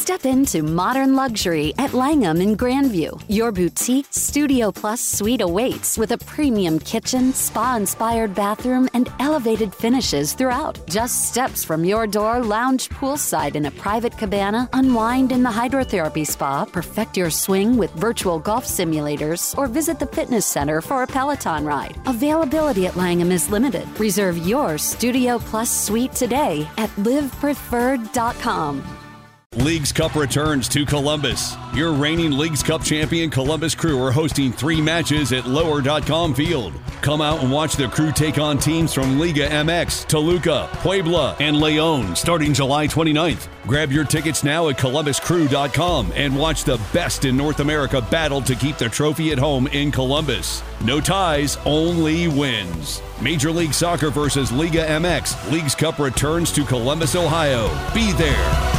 Step into modern luxury at Langham in Grandview. Your boutique Studio Plus suite awaits with a premium kitchen, spa-inspired bathroom, and elevated finishes throughout. Just steps from your door, lounge poolside in a private cabana, unwind in the hydrotherapy spa, perfect your swing with virtual golf simulators, or visit the fitness center for a Peloton ride. Availability at Langham is limited. Reserve your Studio Plus suite today at livepreferred.com. Leagues Cup returns to Columbus. Your reigning Leagues Cup champion Columbus Crew are hosting 3 matches at Lower.com Field. Come out and watch the Crew take on teams from Liga MX, Toluca, Puebla, and León starting July 29th. Grab your tickets now at columbuscrew.com and watch the best in North America battle to keep the trophy at home in Columbus. No ties, only wins. Major League Soccer versus Liga MX. Leagues Cup returns to Columbus, Ohio. Be there.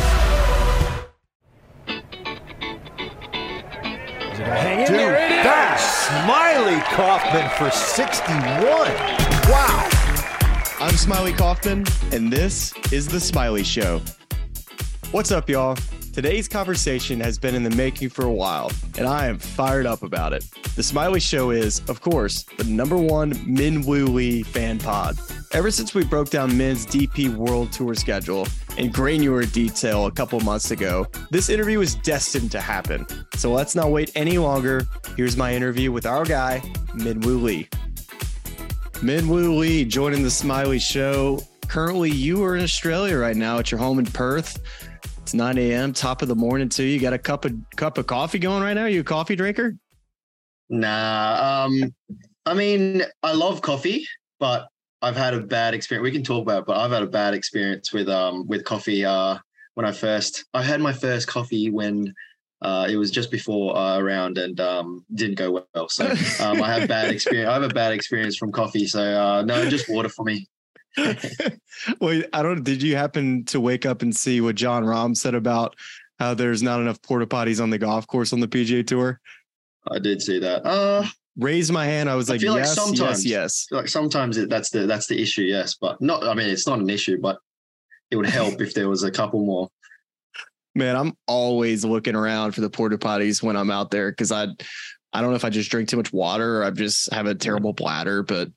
Dude, that's Smiley Kaufman for 61. Wow. I'm Smiley Kaufman, and this is The Smiley Show. What's up, y'all? Today's conversation has been in the making for a while, and I am fired up about it. The Smiley Show is, of course, the #1 Min Woo Lee fan pod. Ever since we broke down Min's DP World Tour schedule in granular detail a couple months ago, this interview is destined to happen. So let's not wait any longer. Here's my interview with our guy, Min Woo Lee. Min Woo Lee joining the Smiley Show. Currently, you are in Australia right now at your home in Perth. It's 9 a.m., top of the morning too. You got a cup of coffee going right now? You a coffee drinker? Nah. I mean, I love coffee, but I've had a bad experience. We can talk about it, but I've had a bad experience with coffee. When I had my first coffee when it was just before around and didn't go well. So I have bad experience. I have a bad experience from coffee. So no, just water for me. Well, did you happen to wake up and see what Jon Rahm said about how there's not enough porta potties on the golf course on the PGA Tour? I did see that. Raised my hand. I was like, yes. Like sometimes that's the issue. Yes. But not, I mean, it's not an issue, but it would help if there was a couple more. Man, I'm always looking around for the porta potties when I'm out there. Cause I don't know if I just drink too much water or I just have a terrible bladder, but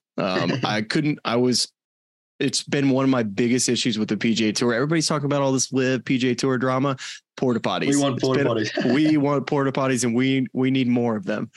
it's been one of my biggest issues with the PGA Tour. Everybody's talking about all this live PGA Tour drama. Porta potties. We want porta potties. We want porta potties, and we need more of them.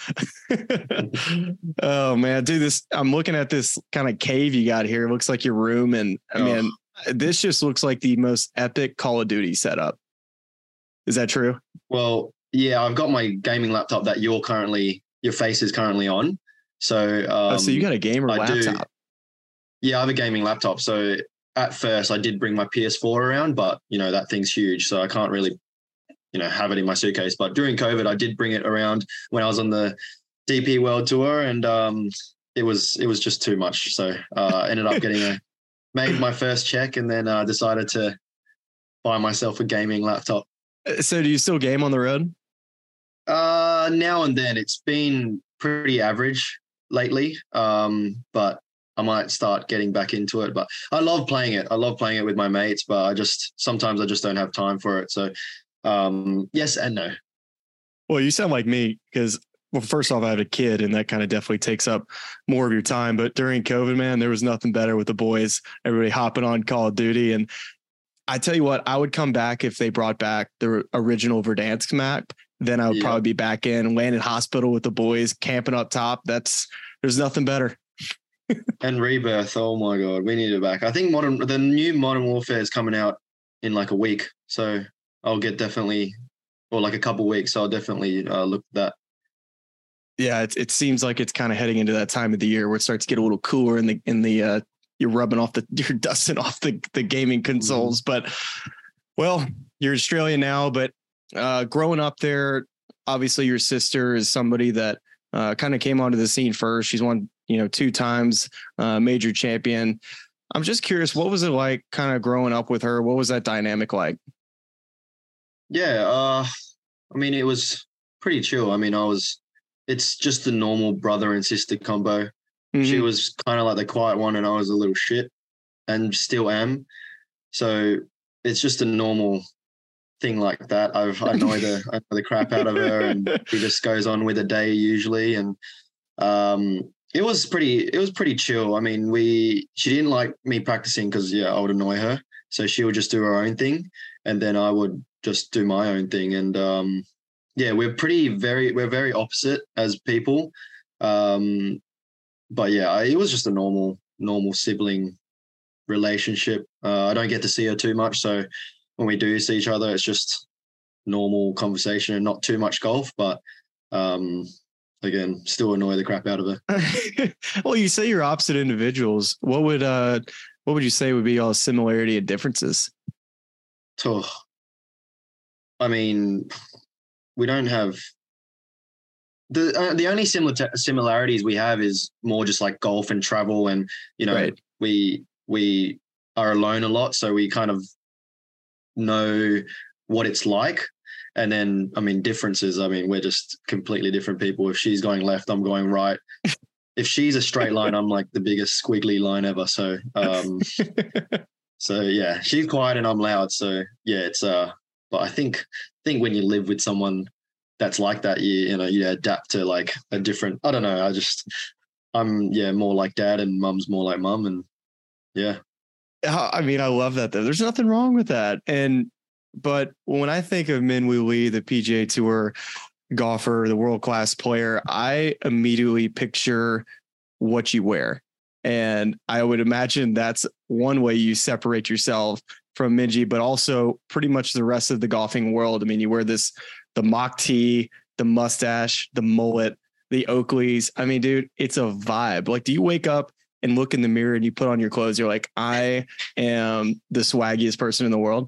Oh man, dude, I'm looking at this kind of cave you got here. It looks like your room, and man, this just looks like the most epic Call of Duty setup. Is that true? Well, yeah, I've got my gaming laptop that your face is currently on. So, so you got a gamer laptop. Yeah, I have a gaming laptop. So at first I did bring my PS4 around, but that thing's huge. So I can't really, have it in my suitcase. But during COVID, I did bring it around when I was on the DP World Tour, and it was just too much. So I ended up made my first check and then decided to buy myself a gaming laptop. So do you still game on the road? Now and then. It's been pretty average lately, but I might start getting back into it. But I love playing it. I love playing it with my mates, but sometimes I just don't have time for it. So yes and no. Well, you sound like me because, well, first off, I have a kid and that kind of definitely takes up more of your time. But during COVID, man, there was nothing better with the boys, everybody hopping on Call of Duty. And I tell you what, I would come back if they brought back the original Verdansk map. Then I would probably be back in Landon Hospital with the boys camping up top. There's nothing better. And Rebirth. Oh my God. We need it back. I think the new Modern Warfare is coming out in like a week. So I'll get like a couple weeks. So I'll definitely look at that. Yeah. It seems like it's kind of heading into that time of the year where it starts to get a little cooler in the you're rubbing off you're dusting off the gaming consoles, but well, you're Australian now, but growing up there, obviously your sister is somebody that kind of came onto the scene first. She's won, 2 times major champion. I'm just curious, what was it like kind of growing up with her? What was that dynamic like? Yeah. I mean, it was pretty chill. I mean, it's just the normal brother and sister combo. Mm-hmm. She was kind of like the quiet one and I was a little shit and still am. So it's just a normal thing like that. I annoy the crap out of her, and she just goes on with a day usually. And it was pretty chill. I mean, she didn't like me practicing because I would annoy her, so she would just do her own thing, and then I would just do my own thing. And we're very opposite as people. But it was just a normal sibling relationship. I don't get to see her too much, so when we do see each other, it's just normal conversation and not too much golf. But again, still annoy the crap out of her. Well, you say you're opposite individuals. What would you say would be all similarity and differences? Oh, I mean, we don't have the only similarities we have is more just like golf and travel, and right. we are alone a lot, so we kind of know what it's like. And then, I mean, differences, I mean, we're just completely different people. If she's going left, I'm going right. If she's a straight line, I'm like the biggest squiggly line ever. So, she's quiet and I'm loud. So it's, but I think when you live with someone that's like that, you adapt to like a different, I don't know. I'm more like dad and mum's more like mum. And yeah. I mean, I love that though. There's nothing wrong with that. But when I think of Minwoo Lee, the PGA Tour golfer, the world-class player, I immediately picture what you wear. And I would imagine that's one way you separate yourself from Minjee, but also pretty much the rest of the golfing world. I mean, you wear the mock tee, the mustache, the mullet, the Oakleys. I mean, dude, it's a vibe. Like, do you wake up and look in the mirror and you put on your clothes, you're like, I am the swaggiest person in the world?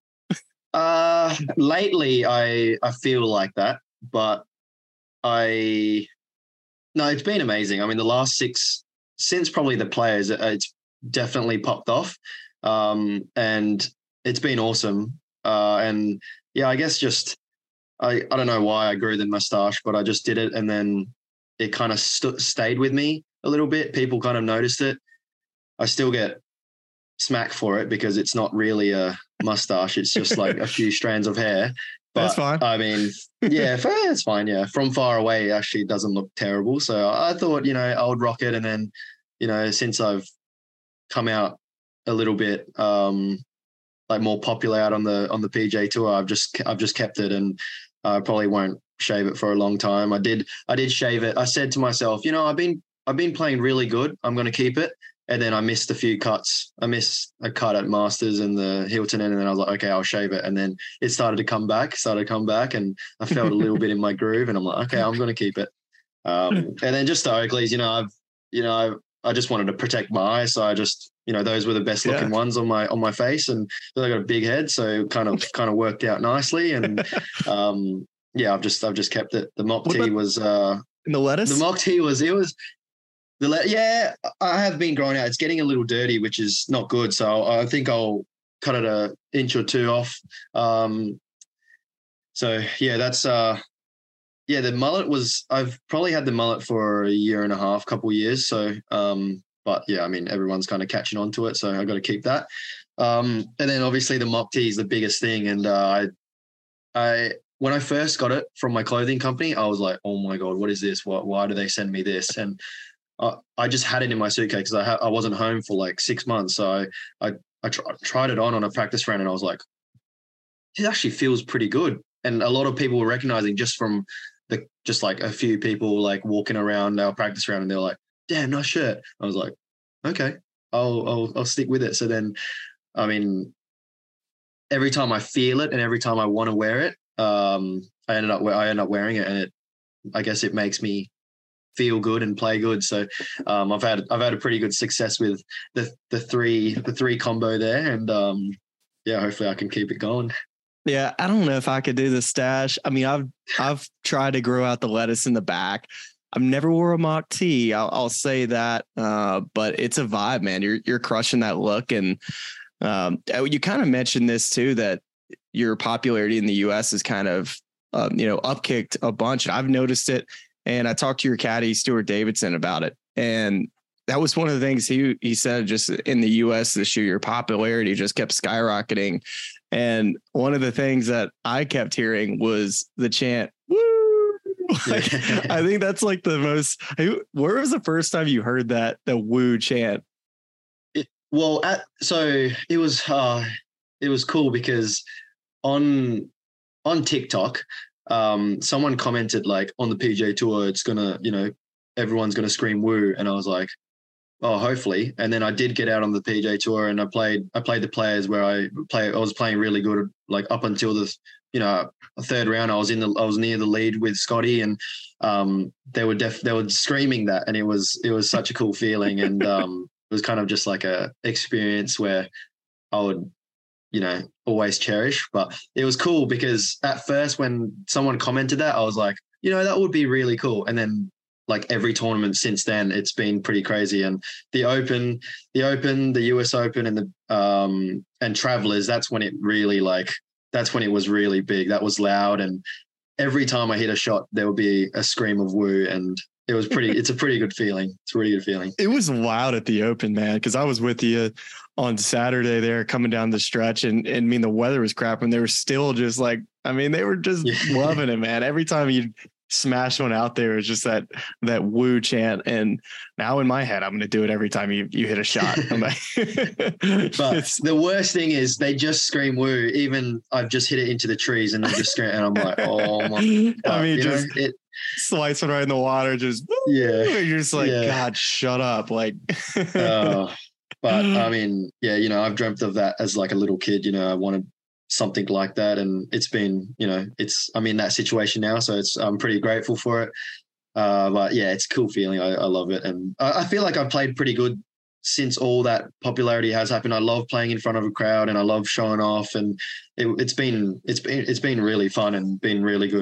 Lately I feel like that, but it's been amazing. I mean, the last since probably the Players, it's definitely popped off. And it's been awesome. And I guess just, I don't know why I grew the mustache, but I just did it. And then it kind of stayed with me a little bit. People kind of noticed it. I still get smack for it because it's not really a mustache. It's just like a few strands of hair. But, that's fine. I mean, it's fine. Yeah. From far away, it actually doesn't look terrible. So I thought, I would rock it. And then, since I've come out a little bit, like more popular out on the PGA Tour, I've just kept it, and I probably won't shave it for a long time. I did shave it. I said to myself, I've been playing really good. I'm going to keep it. And then I missed a few cuts. I missed a cut at Masters and the Hilton End, and then I was like, okay, I'll shave it. And then it started to come back, and I felt a little bit in my groove, and I'm like, okay, I'm going to keep it. And then just the Oakleys, I just wanted to protect my eyes, so I just, those were the best looking ones on my face, and then I got a big head, so kind of worked out nicely. And I've just kept it. The mock tee was in the lettuce. The mock tee was I have been growing out. It's getting a little dirty, which is not good. So I think I'll cut it an inch or two off. That's the mullet was. I've probably had the mullet for a year and a half, couple years. So, but I mean, everyone's kind of catching on to it, so I got to keep that. And then obviously the mock tee is the biggest thing. And I when I first got it from my clothing company, I was like, oh my God, what is this? Why do they send me this? And I just had it in my suitcase because I wasn't home for like 6 months. So I tried it on a practice round, and I was like, it actually feels pretty good. And a lot of people were recognizing just from just like a few people like walking around our practice round, and they're like, damn, nice shirt. I was like, okay, I'll stick with it. So then, I mean, every time I feel it and every time I want to wear it, I end up wearing it, and I guess it makes me feel good and play good. So I've had a pretty good success with the three combo there, and hopefully I can keep it going. Yeah, I don't know if I could do the stash. I mean, I've tried to grow out the lettuce in the back. I've never wore a mock tee. I'll say that, but it's a vibe, man. You're crushing that look, and you kind of mentioned this too, that your popularity in the U.S. is kind of upkicked a bunch. I've noticed it. And I talked to your caddy, Stuart Davidson, about it. And that was one of the things he said, just in the U.S. this year, your popularity just kept skyrocketing. And one of the things that I kept hearing was the chant, woo. Like, I think that's like the most, where was the first time you heard the woo chant? So it was cool because on TikTok, someone commented like on the PGA Tour, it's gonna, everyone's gonna scream woo, and I was like, oh, hopefully. And then I did get out on the PGA Tour, and I played the players where I was playing really good, like up until the third round. I was near the lead with Scotty, and they were screaming that, and it was such a cool feeling, and it was kind of just like a experience where I would always cherish. But it was cool because at first when someone commented that, I was like, that would be really cool. And then like every tournament since then, it's been pretty crazy. And the Open, the US Open, and the and Travelers, that's when it was really big. That was loud, and every time I hit a shot, there would be a scream of woo, and it's a pretty good feeling. It's a really good feeling. It was loud at the Open, man, because I was with you on Saturday there coming down the stretch, and I mean, the weather was crap, and they were still just like, they were just loving it, man. Every time you smash one out there, it's just that woo chant. And now in my head, I'm going to do it every time you hit a shot. But the worst thing is they just scream woo. Even I've just hit it into the trees and they just scream, and I'm like, oh my. But, slice it right in the water, just you're just like, God, shut up. Like, but I mean, I've dreamt of that as like a little kid. I wanted something like that, and it's been, I'm in that situation now, so I'm pretty grateful for it. But yeah, it's a cool feeling. I love it, and I feel like I've played pretty good since all that popularity has happened. I love playing in front of a crowd, and I love showing off, and it's been really fun and been really good.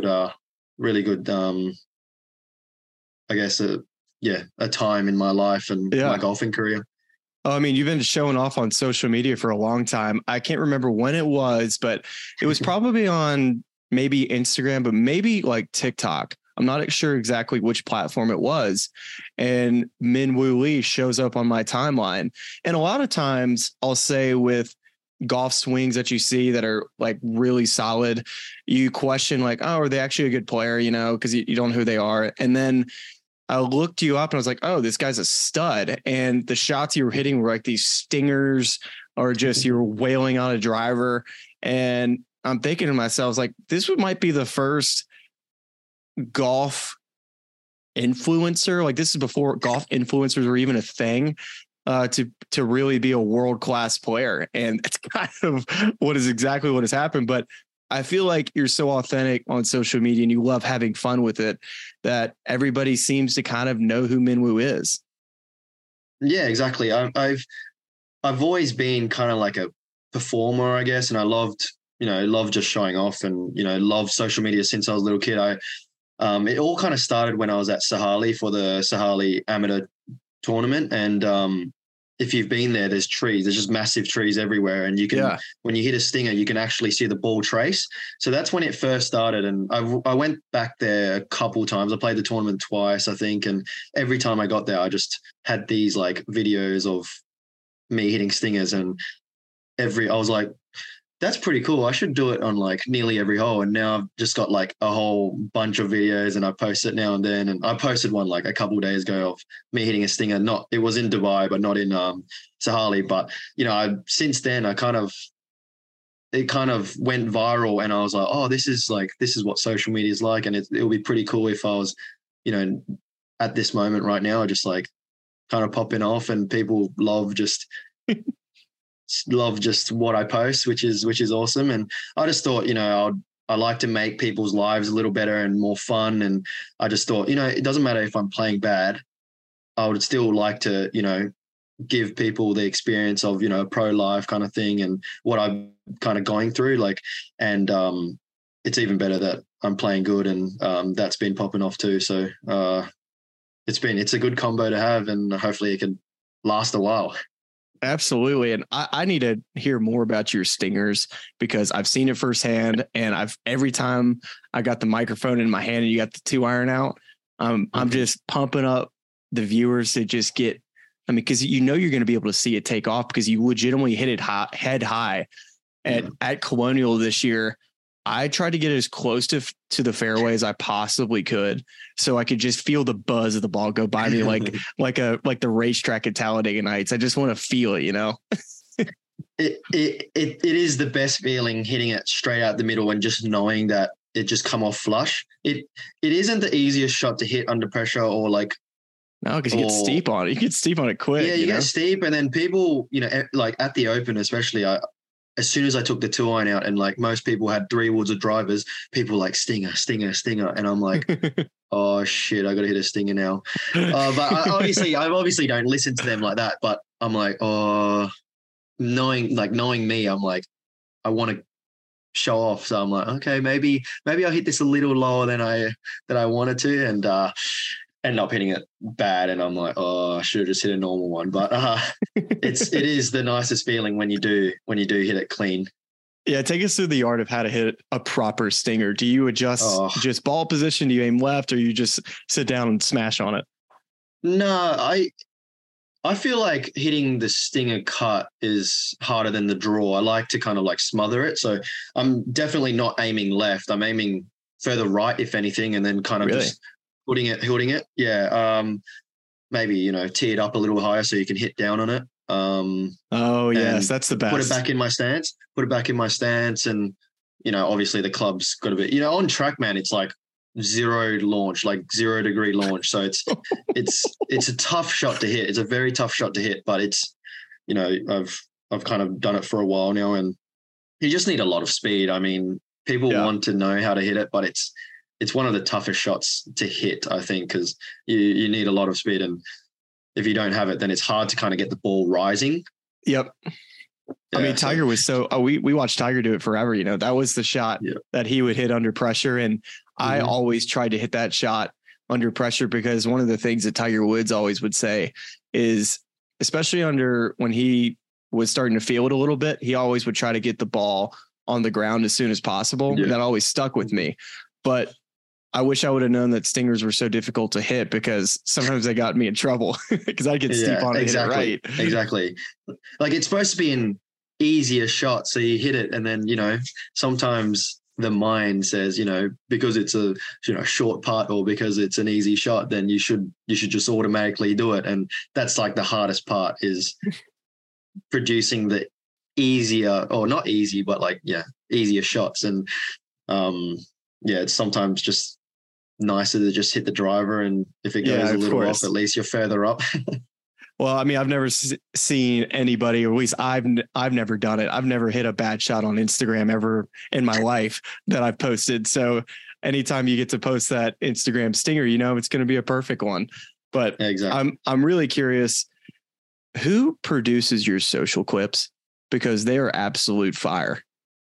I guess a time in my life and my golfing career. I mean, you've been showing off on social media for a long time. I can't remember when it was, but it was probably on maybe Instagram, but maybe like TikTok. I'm not sure exactly which platform it was. And Min Woo Lee shows up on my timeline. And a lot of times I'll say with golf swings that you see that are like really solid, you question like, oh, are they actually a good player? Because you don't know who they are. And then I looked you up and I was like, oh, this guy's a stud. And the shots you were hitting were like these stingers, or just you were wailing on a driver. And I'm thinking to myself, like, this might be the first golf influencer. Like, this is before golf influencers were even a thing. To really be a world-class player. And it's kind of what has happened. But I feel like you're so authentic on social media and you love having fun with it that everybody seems to kind of know who Min Woo is. Yeah, exactly. I've always been kind of like a performer, I guess. And I loved just showing off, and, loved social media since I was a little kid. It all kind of started when I was at Sahali for the Sahali Amateur tournament. And if you've been there's trees, there's just massive trees everywhere. And you can, when you hit a stinger, you can actually see the ball trace. So that's when it first started. And I went back there a couple times. I played the tournament twice, I think. And every time I got there, I just had these like videos of me hitting stingers, and I was like, that's pretty cool. I should do it on like nearly every hole. And now I've just got like a whole bunch of videos, and I post it now and then. And I posted one like a couple of days ago of me hitting a stinger. It was in Dubai, but not in Sahali. But, since then it kind of went viral, and I was like, oh, this is what social media is like. And it'll be pretty cool if I was, at this moment right now, just like kind of popping off, and people love just what I post, which is awesome. And I just thought, I like to make people's lives a little better and more fun. And I just thought, it doesn't matter if I'm playing bad, I would still like to, give people the experience of, a pro life kind of thing, and what I'm kind of going through. Like, and it's even better that I'm playing good, and that's been popping off too. So it's a good combo to have, and hopefully it can last a while. Absolutely. And I need to hear more about your stingers, because I've seen it firsthand, and every time I got the microphone in my hand and you got the 2-iron out, I'm just pumping up the viewers to just get, because you're going to be able to see it take off, because you legitimately hit it head high. at Colonial this year, I tried to get as close to the fairway as I possibly could, so I could just feel the buzz of the ball go by me, like the racetrack at Talladega Nights. I just want to feel it, you know. It is the best feeling hitting it straight out the middle and just knowing that it just come off flush. It isn't the easiest shot to hit under pressure or like. No, because you get steep on it. You get steep on it quick. Yeah, you get steep, and then people, you know, like at the Open especially, as soon as I took the 2-iron out and like most people had 3 woods of drivers, people like stinger. And I'm like, oh shit, I got to hit a stinger now. But I obviously don't listen to them like that, but I'm like, oh, knowing me, I'm like, I want to show off. So I'm like, okay, maybe I'll hit this a little lower than I wanted to. And, end up hitting it bad, and I'm like, oh, I should have just hit a normal one. But it is the nicest feeling when you do hit it clean. Yeah, take us through the art of how to hit a proper stinger. Do you adjust just ball position? Do you aim left, or you just sit down and smash on it? No, I feel like hitting the stinger cut is harder than the draw. I like to kind of like smother it, so I'm definitely not aiming left. I'm aiming further right, if anything, and then kind of just holding it. Yeah. Maybe, you know, tee it up a little higher so you can hit down on it. Yes, that's the best. Put it back in my stance. And, you know, obviously the club's got a bit, you know, on TrackMan, it's like 0 launch, like 0 degree launch. So it's a tough shot to hit. It's a very tough shot to hit, but it's, you know, I've kind of done it for a while now, and you just need a lot of speed. I mean, people want to know how to hit it, but it's one of the toughest shots to hit, I think, because you need a lot of speed. And if you don't have it, then it's hard to kind of get the ball rising. Yep. Yeah, I mean, Tiger was we watched Tiger do it forever. You know, that was the shot that he would hit under pressure. And I always tried to hit that shot under pressure, because one of the things that Tiger Woods always would say is, especially when he was starting to feel it a little bit, he always would try to get the ball on the ground as soon as possible. Yeah. And that always stuck with me. But I wish I would have known that stingers were so difficult to hit, because sometimes they got me in trouble because I get steep on it. Exactly. Hit it right. Exactly. Like, it's supposed to be an easier shot. So you hit it, and then, you know, sometimes the mind says, you know, because it's a, you know, short putt or because it's an easy shot, then you should just automatically do it. And that's like the hardest part, is producing the easier, or not easy, but like, easier shots. And it's sometimes just nicer to just hit the driver, and if it goes a little off, at least you're further up. Well, I mean, I've never seen anybody, or at least I've never done it. I've never hit a bad shot on Instagram ever in my life that I've posted. So anytime you get to post that Instagram stinger, you know, it's going to be a perfect one. But I'm really curious, who produces your social clips? Because they are absolute fire.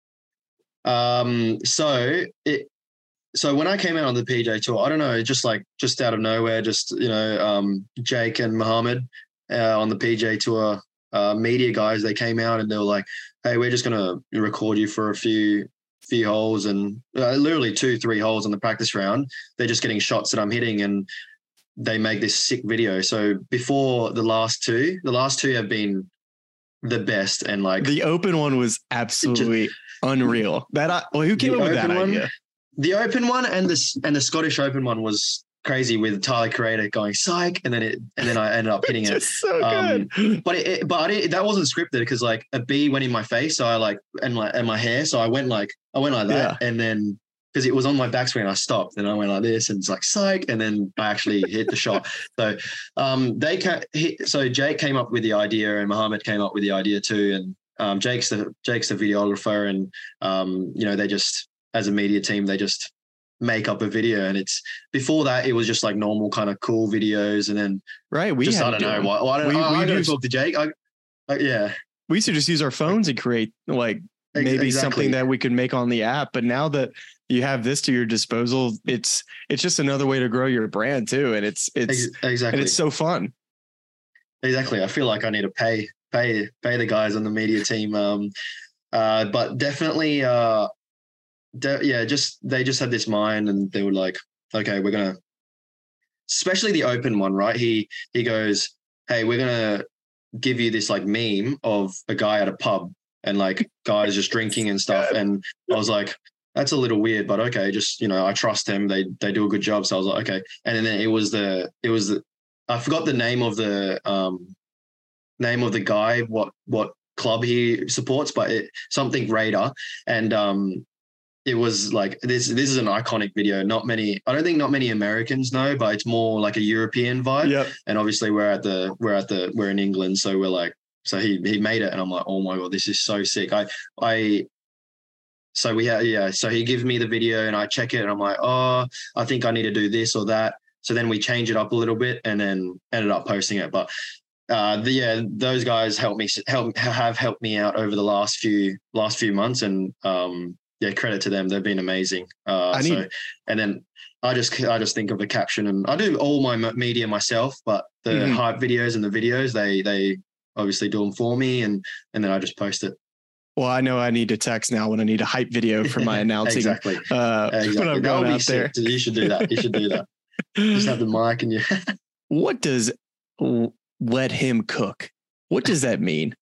So when I came out on the PJ Tour, I don't know, just out of nowhere, you know, Jake and Mohammed on the PJ Tour media guys, they came out and they were like, hey, we're just going to record you for a few holes, and literally 2-3 holes on the practice round. They're just getting shots that I'm hitting, and they make this sick video. So before the last two have been the best. And like, the Open one was absolutely unreal. Who came up with that idea? The Open one and the Scottish Open one was crazy, with Tyler Creator going psych, and then I ended up hitting it. So good. But that wasn't scripted, because like a bee went in my face, so I like and my hair, so I went like that, and then because it was on my backswing, I stopped and I went like this, and it's like psych, and then I actually hit the shot. So so Jake came up with the idea, and Mohammed came up with the idea too, and Jake's the videographer, and you know, they just, as a media team, they just make up a video. And it's, before that, it was just like normal kind of cool videos. And then I don't know why. Well, I don't talk to Jake. We used to just use our phones and create like maybe something that we could make on the app. But now that you have this to your disposal, it's just another way to grow your brand too. And it's exactly, and it's so fun. Exactly. I feel like I need to pay the guys on the media team. But definitely, they just had this mind, and they were like, okay, we're gonna, especially the Open one, right? He goes, hey, we're gonna give you this like meme of a guy at a pub, and like guys just drinking and stuff. And I was like, that's a little weird, but okay, just, you know, I trust them. They do a good job. So I was like, okay. And then it was the I forgot the name of the guy, what club he supports, but something Raider. And it was like, this is an iconic video. I don't think many Americans know, but it's more like a European vibe. Yep. And obviously we're in England. So we're like, so he made it, and I'm like, oh my God, this is so sick. So he gives me the video and I check it and I'm like, oh, I think I need to do this or that. So then we change it up a little bit and then ended up posting it. But those guys have helped me out over the last few months, and credit to them. They've been amazing. And then I just think of the caption, and I do all my media myself, but the hype videos and the videos, they obviously do them for me, and then I just post it. Well, I know I need to text now when I need a hype video for my announcing. Exactly. When I'm going out there. You should do that. Just have the mic and you. What does let him cook? What does that mean?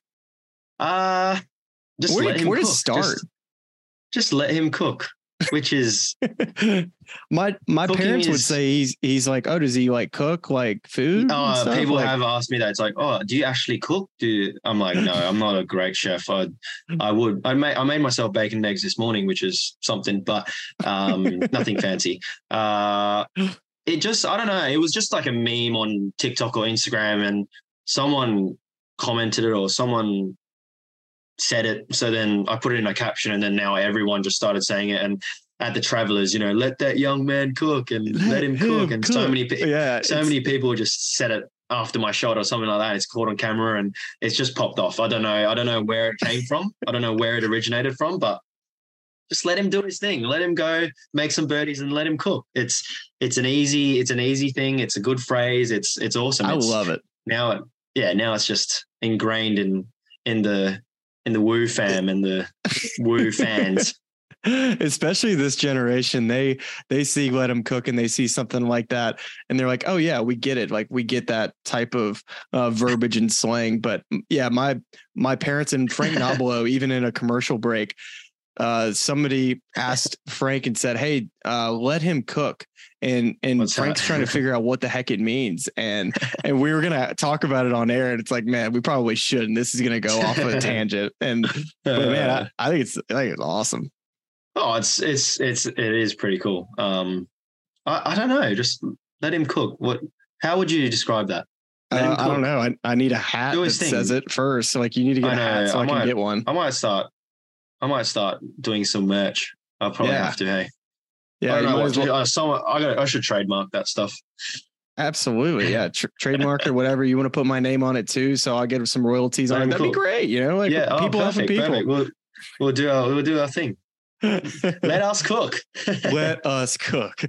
Where does it start? Just let him cook, which is my parents would say he's like, oh, does he like cook like food? People have asked me that. It's like, oh, do you actually cook? I'm like, no, I'm not a great chef. I made myself bacon and eggs this morning, which is something, but nothing fancy. It just, I don't know. It was just like a meme on TikTok or Instagram, and someone commented it or someone said it. So then I put it in a caption, and then now everyone just started saying it. And at the Travelers, you know, let that young man cook and let him cook. And so many people just said it after my shot or something like that. It's caught on camera and it's just popped off. I don't know where it came from. I don't know where it originated from, but just let him do his thing. Let him go make some birdies and let him cook. It's an easy thing. It's a good phrase. It's awesome. I love it. Now it's just ingrained in the Woo fam and the Woo fans. Especially this generation, they see let him cook and they see something like that and they're like, oh yeah, we get it. Like we get that type of verbiage and slang. But yeah, my parents and Frank Nobilo, even in a commercial break, somebody asked Frank and said, hey, let him cook. And Frank's trying to figure out what the heck it means. And we were going to talk about it on air, and it's like, man, we probably shouldn't. This is going to go off of a tangent. But man, I think it's awesome. Oh, it is pretty cool. I don't know. Just let him cook. How would you describe that? I don't know. I need a hat that says it first. So like you need to get a hat so I can get one. I might start doing some merch. I'll probably have to. Hey. Yeah. I should trademark that stuff. Absolutely. Yeah. Trademark or whatever. You want to put my name on it too. So I'll get some royalties on it. That'd be great. You know, like people helping people. Perfect. We'll do our thing. Let us cook. Let us cook.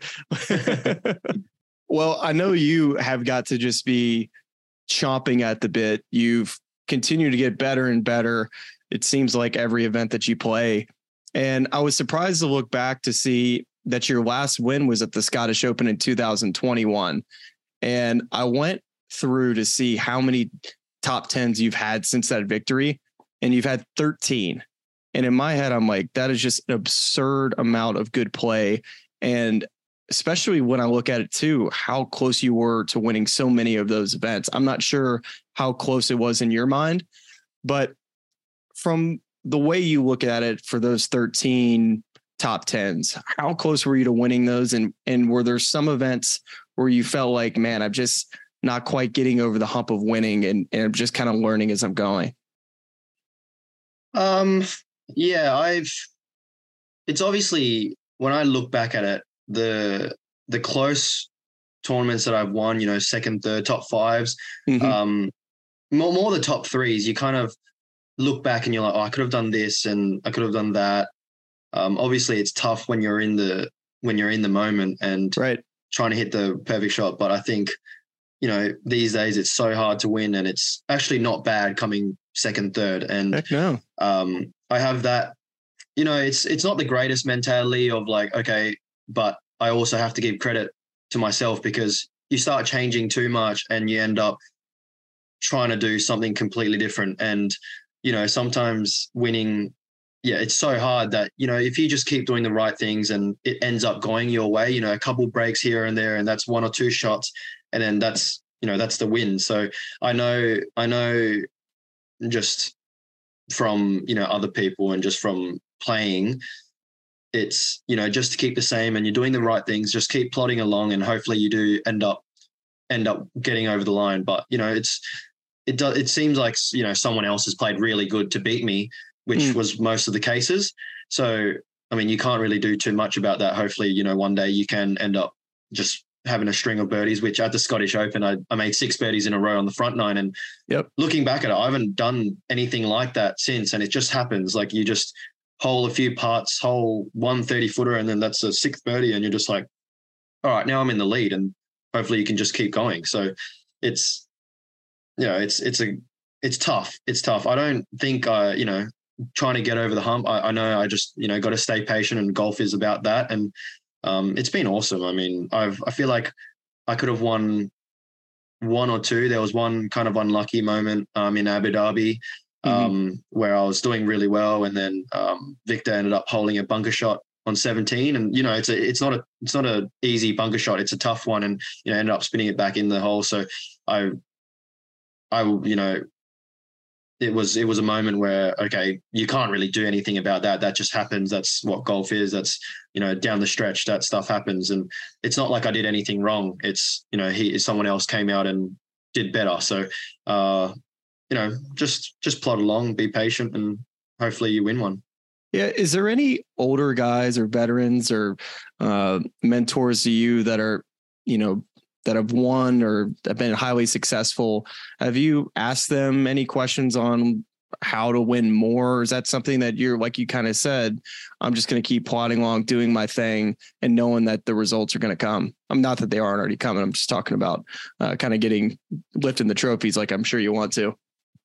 Well, I know you have got to just be chomping at the bit. You've continued to get better and better. It seems like every event that you play. And I was surprised to look back to see that your last win was at the Scottish Open in 2021. And I went through to see how many top 10s you've had since that victory. And you've had 13. And in my head, I'm like, that is just an absurd amount of good play. And especially when I look at it too, how close you were to winning so many of those events. I'm not sure how close it was in your mind, but from the way you look at it for those 13 top 10s, how close were you to winning those? And were there some events where you felt like, man, I'm just not quite getting over the hump of winning and I'm just kind of learning as I'm going? Yeah, it's obviously, when I look back at it, the close tournaments that I've won, you know, second, third, top fives, more the top threes, you kind of look back and you're like, oh, I could have done this and I could have done that. Obviously it's tough when you're in the moment and trying to hit the perfect shot. But I think, you know, these days it's so hard to win, and it's actually not bad coming second, third. And heck no. I have that, you know, it's not the greatest mentality of like, okay, but I also have to give credit to myself, because you start changing too much and you end up trying to do something completely different. And, sometimes winning, it's so hard that, if you just keep doing the right things and it ends up going your way, a couple breaks here and there, and that's one or two shots, and then that's the win. So I know just from, other people and just from playing, it's, just to keep the same and you're doing the right things, just keep plodding along and hopefully you do end up getting over the line. But, it seems like, someone else has played really good to beat me, which was most of the cases. So, I mean, you can't really do too much about that. Hopefully, one day you can end up just having a string of birdies, which at the Scottish Open, I made 6 birdies in a row on the front nine. And looking back at it, I haven't done anything like that since. And it just happens. Like you just hole a few putts, hole 130-footer, and then that's a 6th birdie. And you're just like, all right, now I'm in the lead and hopefully you can just keep going. So it's, it's tough. It's tough. I don't think, trying to get over the hump. I know I just, got to stay patient, and golf is about that. And it's been awesome. I mean, I feel like I could have won one or two. There was one kind of unlucky moment in Abu Dhabi where I was doing really well, and then Victor ended up holding a bunker shot on 17, and it's not a easy bunker shot. It's a tough one, and ended up spinning it back in the hole. So I it was a moment where, okay, you can't really do anything about that. That just happens. That's what golf is. That's, down the stretch, that stuff happens. And it's not like I did anything wrong. It's, someone else came out and did better. So, just plod along, be patient, and hopefully you win one. Yeah. Is there any older guys or veterans or mentors to you that are, that have won or have been highly successful? Have you asked them any questions on how to win more? Or is that something that you're, like you kind of said, I'm just going to keep plodding along, doing my thing and knowing that the results are going to come? I'm not that they aren't already coming. I'm just talking about kind of lifting the trophies like I'm sure you want to.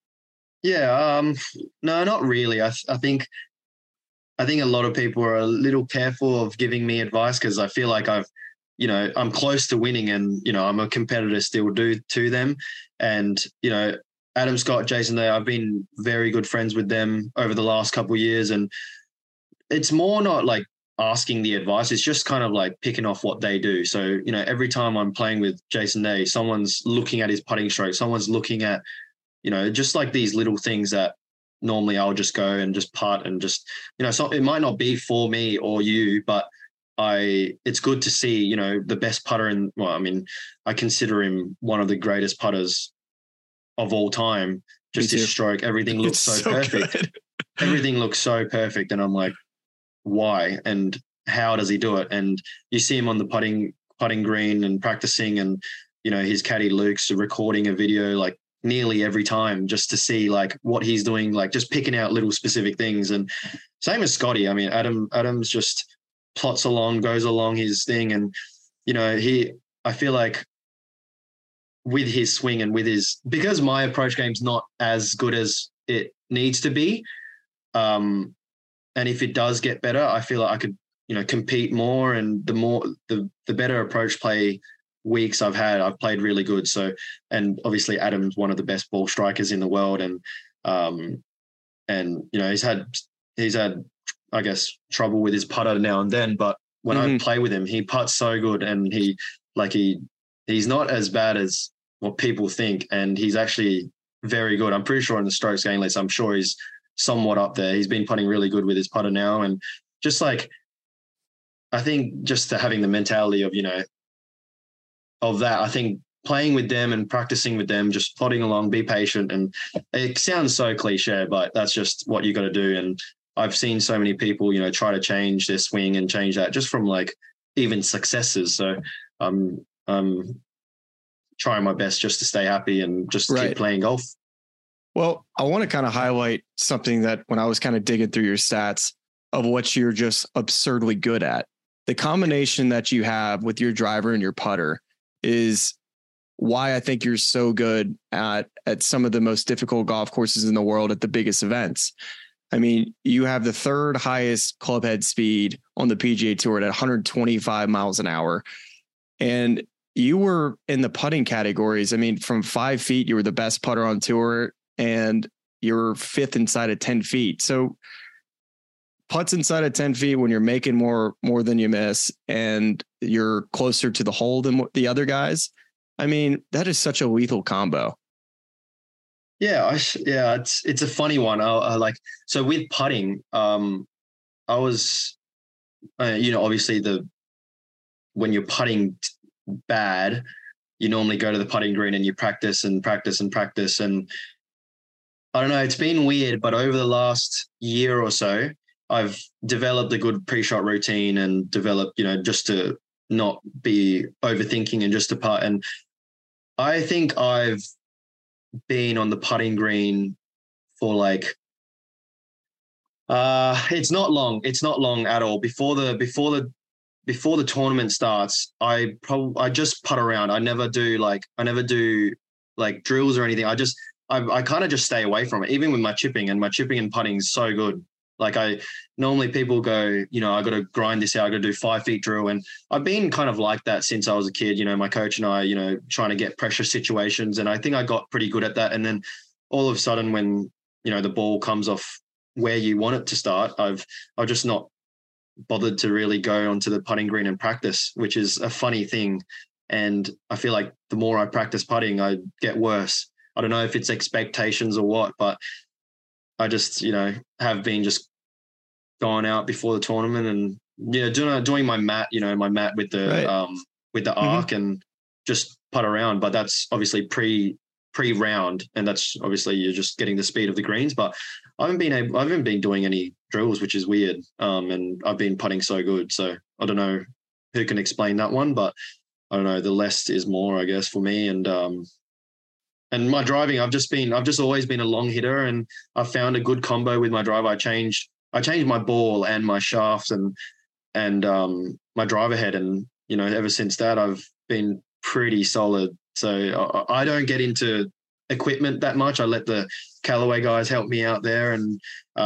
Yeah. No, not really. I think a lot of people are a little careful of giving me advice because I feel like I'm close to winning, and, I'm a competitor still to them. And, Adam Scott, Jason Day, I've been very good friends with them over the last couple of years. And it's more not like asking the advice. It's just kind of like picking off what they do. So, every time I'm playing with Jason Day, someone's looking at his putting stroke. Someone's looking at, just like these little things that normally I'll just go and just putt and just, so it might not be for me or you, but it's good to see, the best putter I consider him one of the greatest putters of all time. Just his stroke, everything looks so perfect. Good. Everything looks so perfect. And I'm like, why? And how does he do it? And you see him on the putting green and practicing, and, his caddy Luke's recording a video like nearly every time just to see like what he's doing, like just picking out little specific things. And same as Scotty. I mean, Adam's just plots along, goes along his thing. And, I feel like with his swing and because my approach game's not as good as it needs to be. And if it does get better, I feel like I could, compete more, and the better approach play weeks I've had, I've played really good. So, and obviously Adam's one of the best ball strikers in the world. And he's had, I guess, trouble with his putter now and then, but when I play with him, he putts so good, and he's not as bad as what people think, and he's actually very good. I'm pretty sure in the strokes gain list, I'm sure he's somewhat up there. He's been putting really good with his putter now, and just like, I think just having the mentality of, of that, I think playing with them and practicing with them, just plodding along, be patient. And it sounds so cliche, but that's just what you got to do. And I've seen so many people, try to change their swing and change that just from like even successes. So I'm trying my best just to stay happy and just keep playing golf. Well, I want to kind of highlight something that when I was kind of digging through your stats of what you're just absurdly good at, the combination that you have with your driver and your putter is why I think you're so good at some of the most difficult golf courses in the world at the biggest events. I mean, you have the 3rd highest club head speed on the PGA Tour at 125 miles an hour. And you were in the putting categories. I mean, from 5 feet, you were the best putter on tour. And you're fifth inside of 10 feet. So putts inside of 10 feet when you're making more than you miss and you're closer to the hole than the other guys. I mean, that is such a lethal combo. Yeah. It's a funny one. I so with putting, I was, obviously when you're putting bad, you normally go to the putting green and you practice and practice and practice. And I don't know, it's been weird, but over the last year or so, I've developed a good pre-shot routine and developed, just to not be overthinking and just to putt. And I think I've been on the putting green for it's not long. It's not long at all. Before the tournament starts, I just putt around. I never do drills or anything. I kind of just stay away from it, even with my chipping, and my chipping and putting is so good. Normally people go, I got to grind this out. I got to do 5 feet drill. And I've been kind of like that since I was a kid, my coach and I, trying to get pressure situations. And I think I got pretty good at that. And then all of a sudden when, the ball comes off where you want it to start, I've just not bothered to really go onto the putting green and practice, which is a funny thing. And I feel like the more I practice putting, I get worse. I don't know if it's expectations or what, but I just, have been just going out before the tournament and, doing my mat, my mat with the arc and just putt around. But that's obviously pre-round, and that's obviously you're just getting the speed of the greens. But I haven't been doing any drills, which is weird. And I've been putting so good. So I don't know who can explain that one, but I don't know. The less is more, I guess, for me. And my driving, I've just always been a long hitter, and I found a good combo with my driver. I changed my ball and my shafts and my driver head, and ever since that I've been pretty solid. So I don't get into equipment that much. I let the Callaway guys help me out there, and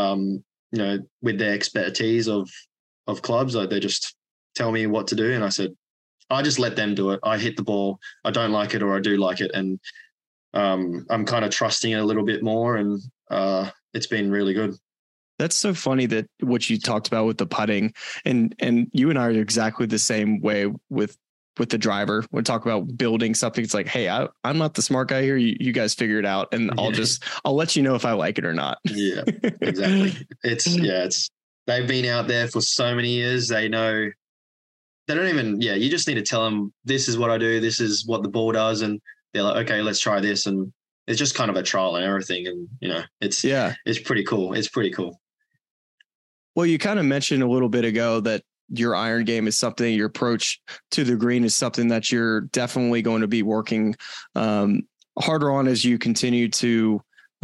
with their expertise of clubs, they just tell me what to do, and I just let them do it. I hit the ball. I don't like it or I do like it, and I'm kind of trusting it a little bit more, and it's been really good. That's so funny that what you talked about with the putting, and you and I are exactly the same way with the driver. We'll talk about building something. It's like, hey, I'm not the smart guy here. You guys figure it out, and I'll let you know if I like it or not. Yeah, exactly. They've been out there for so many years. They know. They don't even. Yeah, you just need to tell them this is what I do. This is what the ball does, and they're like, okay, let's try this. And it's just kind of a trial and everything. And, it's pretty cool. It's pretty cool. Well, you kind of mentioned a little bit ago that your iron game is something, your approach to the green is something that you're definitely going to be working harder on as you continue to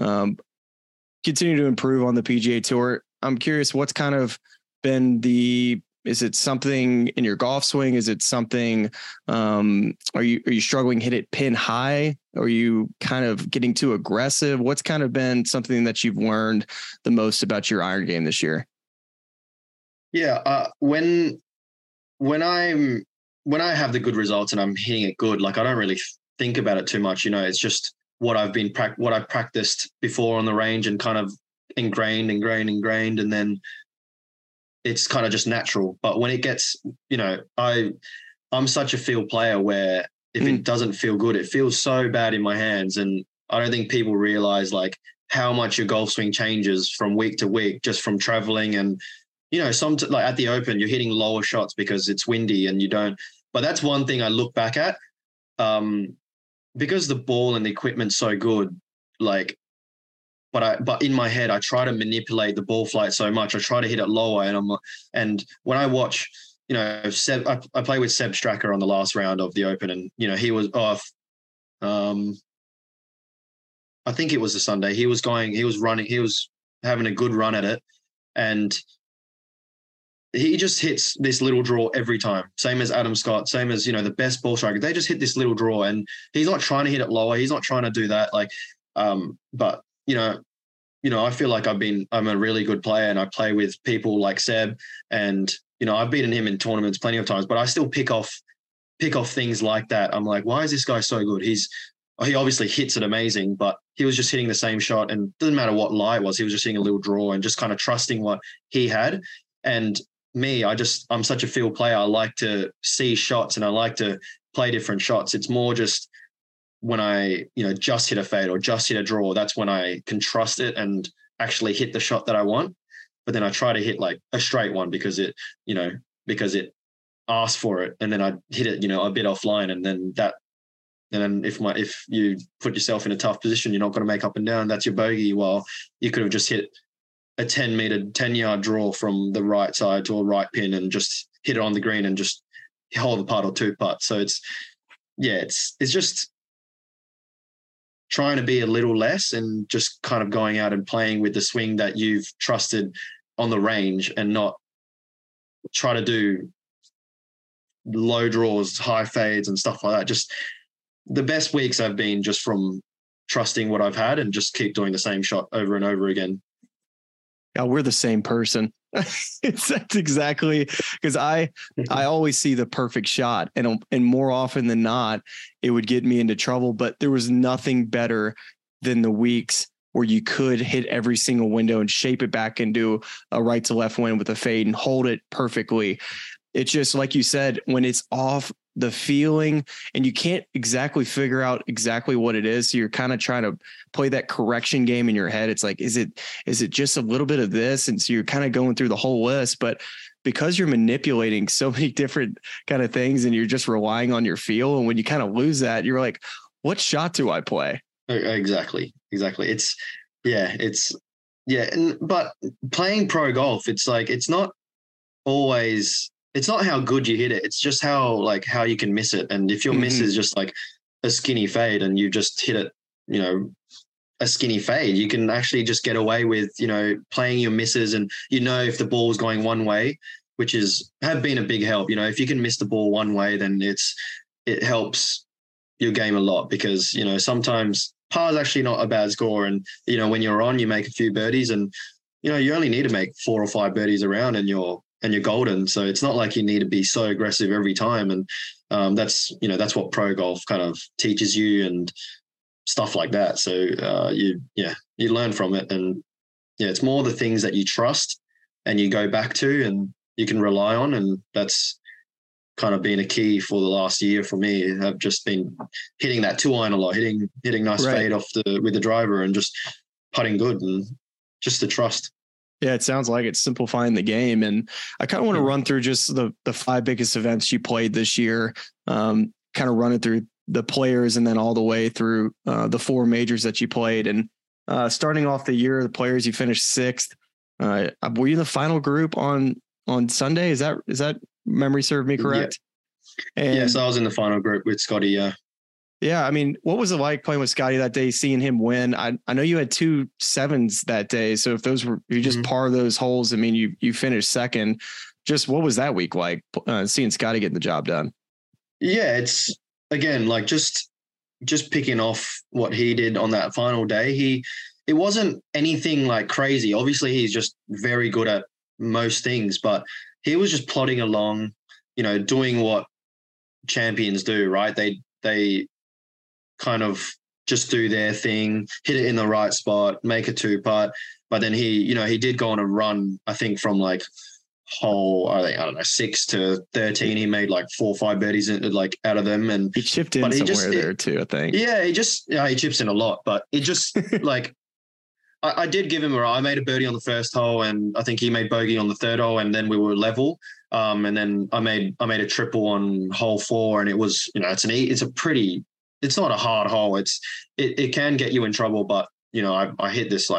improve on the PGA Tour. I'm curious, what's kind of been is it something in your golf swing? Is it something, are you struggling to hit it pin high? Are you kind of getting too aggressive? What's kind of been something that you've learned the most about your iron game this year? Yeah. When I have the good results and I'm hitting it good, I don't really think about it too much. It's just what I've practiced before on the range and kind of ingrained. And then it's kind of just natural. But when it gets, I'm such a field player where if it doesn't feel good, it feels so bad in my hands. And I don't think people realize how much your golf swing changes from week to week, just from traveling. And, at the Open, you're hitting lower shots because it's windy and you don't, but that's one thing I look back at. Because the ball and the equipment's so good, but in my head, I try to manipulate the ball flight so much. I try to hit it lower, and when I watch, Seb, I play with Seb Stracker on the last round of the Open, and he was off. I think it was a Sunday. He was running. He was having a good run at it, and he just hits this little draw every time. Same as Adam Scott. Same as the best ball striker. They just hit this little draw, and he's not trying to hit it lower. He's not trying to do that. But I feel like I'm a really good player, and I play with people like Seb, and I've beaten him in tournaments plenty of times, but I still pick off things like that. I'm like, why is this guy so good? he obviously hits it amazing, but he was just hitting the same shot, and doesn't matter what lie it was, he was just hitting a little draw and just kind of trusting what he had. And me, I'm such a field player. I like to see shots and I like to play different shots. It's more just when I, just hit a fade or just hit a draw, that's when I can trust it and actually hit the shot that I want. But then I try to hit like a straight one because it asked for it, and then I hit it, a bit offline, and then if you put yourself in a tough position, you're not going to make up and down. That's your bogey. While you could have just hit a 10-yard draw from the right side to a right pin and just hit it on the green and just hold the putt or two putts. So it's just trying to be a little less and just kind of going out and playing with the swing that you've trusted on the range, and not try to do low draws, high fades and stuff like that. Just the best weeks have been just from trusting what I've had and just keep doing the same shot over and over again. Yeah, we're the same person. That's exactly, because I always see the perfect shot, and more often than not, it would get me into trouble. But there was nothing better than the weeks where you could hit every single window and shape it back into a right to left wind with a fade and hold it perfectly. It's just like you said, when it's off, the feeling, and you can't exactly figure out exactly what it is. So you're kind of trying to play that correction game in your head. It's like, is it just a little bit of this? And so you're kind of going through the whole list, but because you're manipulating so many different kind of things and you're just relying on your feel. And when you kind of lose that, you're like, what shot do I play? Exactly. But playing pro golf, it's like, it's not how good you hit it. It's just how you can miss it. And if your miss is just like a skinny fade and you just hit it, a skinny fade, you can actually just get away with, playing your misses. And, if the ball is going one way, which have been a big help, if you can miss the ball one way, then it helps your game a lot, because, sometimes par is actually not a bad score. And, when you're on, you make a few birdies and, you only need to make 4 or 5 birdies around and you're golden. So it's not like you need to be so aggressive every time. And that's what pro golf kind of teaches you and stuff like that. So you learn from it. And it's more the things that you trust and you go back to and you can rely on. And that's kind of been a key for the last year for me. I've just been hitting that 2-iron a lot, hitting nice fade with the driver and just putting good, and just the trust. Yeah, it sounds like it's simplifying the game. And I kind of want to run through just the 5 biggest events you played this year, kind of run it through the players and then all the way through the 4 majors that you played. And starting off the year, the players, you finished 6th. Were you in the final group on Sunday? Is that memory serve me correct? Yeah. And yes, I was in the final group with Scotty. Yeah. Yeah. I mean, what was it like playing with Scotty that day, seeing him win? I know you had 2 7s that day. So if you just par those holes, I mean, you finished 2nd. Just what was that week like, seeing Scotty getting the job done? Yeah, it's again, like just picking off what he did on that final day. It wasn't anything like crazy. Obviously he's just very good at most things, but he was just plodding along, doing what champions do, right? They kind of just do their thing, hit it in the right spot, make a 2-putt. But then he did go on a run, I think from like hole, I don't know, 6 to 13. He made like 4 or 5 birdies out of them. And he chipped in somewhere there too, I think. Yeah, he chips in a lot, but it just like, I did give him I made a birdie on the first hole, and I think he made bogey on the 3rd hole, and then we were level. And then I made a triple on hole 4, and it was, it's not a hard hole. It can get you in trouble, but I hit this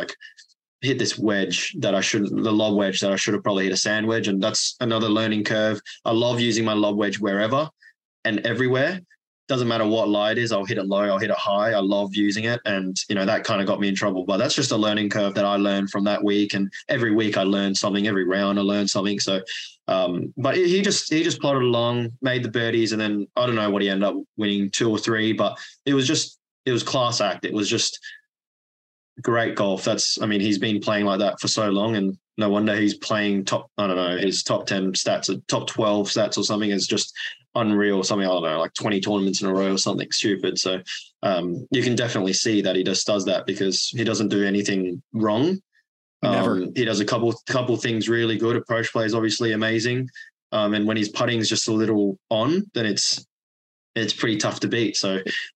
wedge the lob wedge that I should have probably hit a sand wedge, and that's another learning curve. I love using my lob wedge wherever and everywhere. Doesn't matter what lie it is, I'll hit it low, I'll hit it high. I love using it. And, that kind of got me in trouble. But that's just a learning curve that I learned from that week. And every week I learned something, every round I learned something. So, but he just plodded along, made the birdies. And then I don't know what he ended up winning, 2 or 3, but it was class act. It was just great golf. He's been playing like that for so long, and no wonder he's playing his top 10 stats, or top 12 stats or something is just unreal. Something, I don't know, like 20 tournaments in a row or something stupid. So you can definitely see that he just does that because he doesn't do anything wrong. Never. He does a couple things really good. Approach play is obviously amazing. And when his putting is just a little on, then it's pretty tough to beat. So,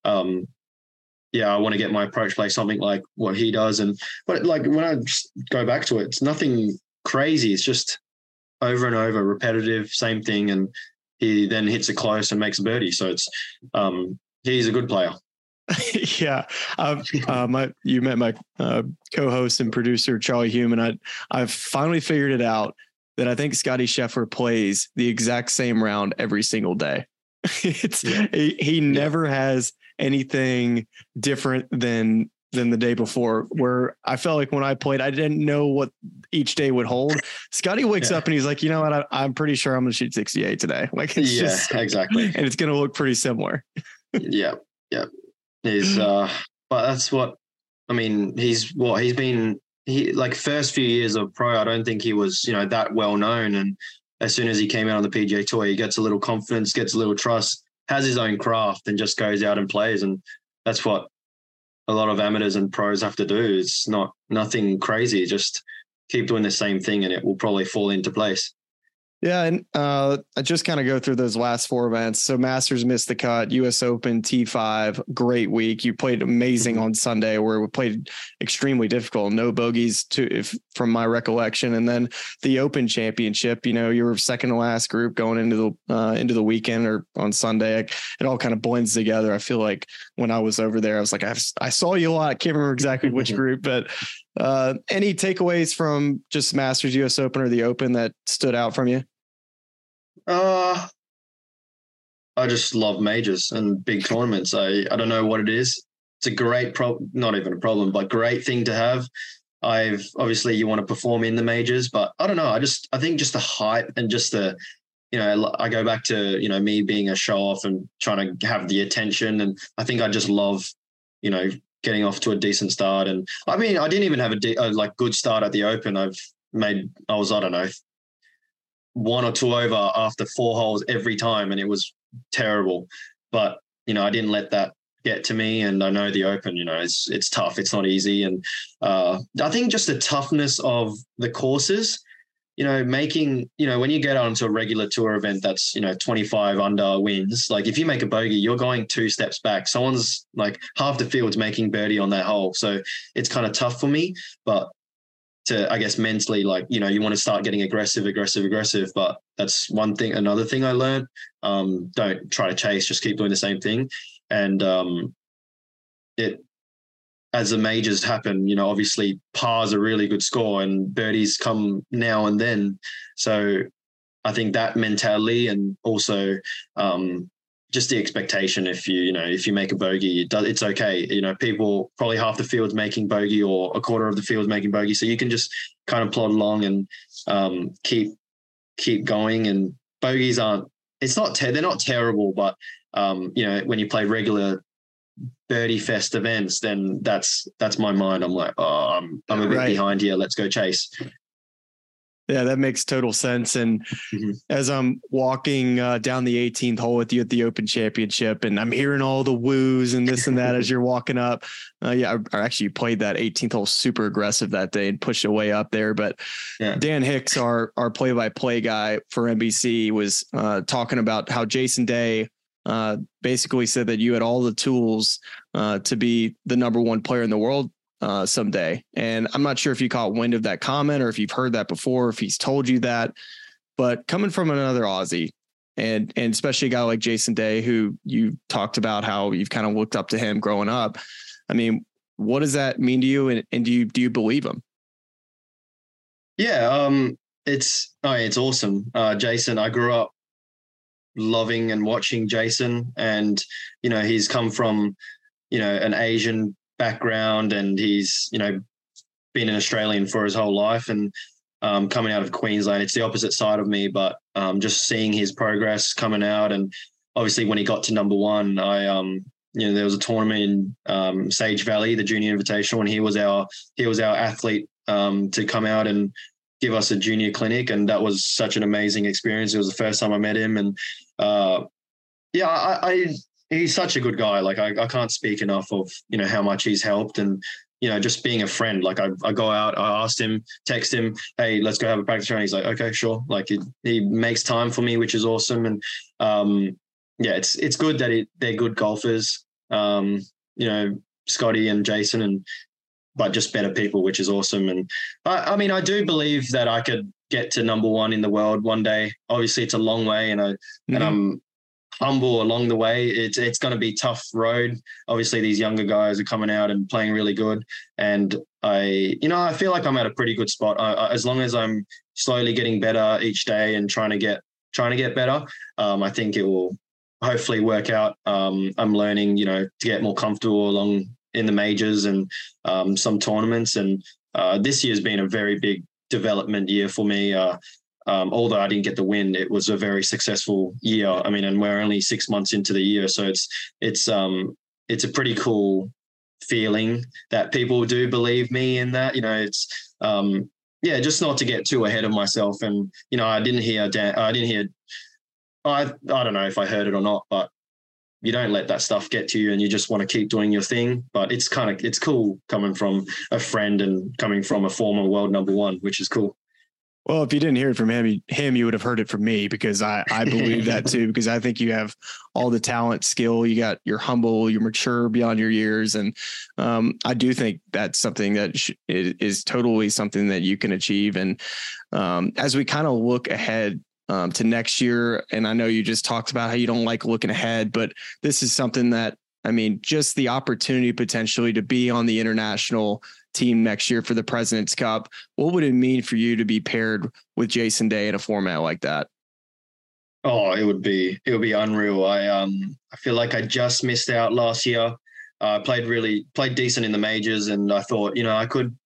I want to get my approach play something like what he does. But like when I just go back to it, it's nothing crazy. It's just over and over, repetitive, same thing. And he then hits it close and makes a birdie. So it's he's a good player. Yeah. You met my co-host and producer, Charlie Hume, and I've finally figured it out that I think Scotty Scheffler plays the exact same round every single day. He never has anything different than the day before, where I felt like when I played, I didn't know what each day would hold. Scotty wakes up and he's like, you know what? I'm pretty sure I'm going to shoot 68 today. Like, it's just exactly. And it's going to look pretty similar. Yeah. He's, but that's what, I mean, he's been first few years of pro, I don't think he was, that well known. And as soon as he came out on the PGA Tour, he gets a little confidence, gets a little trust, has his own craft and just goes out and plays. And that's what a lot of amateurs and pros have to do. It's nothing crazy. Just keep doing the same thing and it will probably fall into place. Yeah. And I just kind of go through those last 4 events. So Masters missed the cut, US Open, T5, great week. You played amazing on Sunday, where we played extremely difficult, no bogeys from my recollection. And then the Open Championship, you were second to last group going into the weekend or on Sunday. It all kind of blends together. I feel like when I was over there, I was like, I saw you a lot. I can't remember exactly which group, but any takeaways from just Masters, US Open, or the Open that stood out from you? I just love majors and big tournaments. I don't know what it is. It's a great not even a problem, but great thing to have. Obviously you want to perform in the majors, but I don't know. I think just the hype and just the, I go back to, me being a show off and trying to have the attention. And I think I just love, getting off to a decent start. And I mean, I didn't even have a good start at the Open. I don't know, 1 or 2 over after 4 holes every time, and it was terrible. But I didn't let that get to me, and I know the Open, it's tough, it's not easy, and I think just the toughness of the courses, making when you get onto a regular tour event that's 25 under wins, like if you make a bogey, you're going 2 steps back. Someone's like half the field's making birdie on that hole, so it's kind of tough for me, but to, I guess, mentally, you want to start getting aggressive, but that's one thing. Another thing I learned, don't try to chase, just keep doing the same thing. And as the majors happen, obviously par's a really good score and birdies come now and then. So I think that mentality, and also just the expectation, if you make a bogey, it's okay. People, probably half the field's making bogey or a quarter of the field's making bogey. So you can just kind of plod along and keep going. And bogeys they're not terrible, but when you play regular birdie fest events, then that's my mind. I'm like, I'm a bit behind here. Let's go chase. Yeah, that makes total sense. And as I'm walking down the 18th hole with you at the Open Championship, and I'm hearing all the woos and this and that as you're walking up. I actually played that 18th hole super aggressive that day and pushed it way up there. But Dan Hicks, our play-by-play guy for NBC, was talking about how Jason Day basically said that you had all the tools to be the number 1 player in the world someday. And I'm not sure if you caught wind of that comment or if you've heard that before, if he's told you that, but coming from another Aussie and especially a guy like Jason Day, who you talked about how you've kind of looked up to him growing up. I mean, what does that mean to you? And do you believe him? Yeah. It's awesome. Jason, I grew up loving and watching Jason, and, he's come from, an Asian background, and he's been an Australian for his whole life, and coming out of Queensland, it's the opposite side of me, but just seeing his progress coming out. And obviously when he got to number 1, there was a tournament in Sage Valley, the Junior Invitational, and he was our athlete to come out and give us a junior clinic, and that was such an amazing experience. It was the first time I met him, and he's such a good guy. Like I can't speak enough of, you know, how much he's helped and, you know, just being a friend. Like I go out, I asked him, text him, hey, let's go have a practice round. He's like, okay, sure. Like he makes time for me, which is awesome. And yeah, it's good that they're good golfers. You know, Scotty and Jason but just better people, which is awesome. And I mean, I do believe that I could get to number one in the world one day. Obviously it's a long way and I'm humble along the way. It's going to be a tough road. Obviously these younger guys are coming out and playing really good. And I feel like I'm at a pretty good spot. As long as I'm slowly getting better each day and trying to get better, I think it will hopefully work out. I'm learning, you know, to get more comfortable along in the majors and some tournaments. And this year's been a very big development year for me. Although I didn't get the win, it was a very successful year. I mean, and we're only 6 months into the year, so it's a pretty cool feeling that people do believe me in that. You know, it's just not to get too ahead of myself. And you know, I don't know if I heard it or not, but you don't let that stuff get to you, and you just want to keep doing your thing. But it's cool coming from a friend and coming from a former world number one, which is cool. Well, if you didn't hear it from him, you would have heard it from me, because I believe that too, because I think you have all the talent, skill, you're humble, you're mature beyond your years. And I do think that's something that is totally something that you can achieve. And as we kind of look ahead to next year, and I know you just talked about how you don't like looking ahead, but this is something that, I mean, just the opportunity potentially to be on the international team next year for the President's Cup. What would it mean for you to be paired with Jason Day in a format like that? Oh, it would be unreal. I feel like I just missed out last year. Played decent in the majors, and I thought, you know,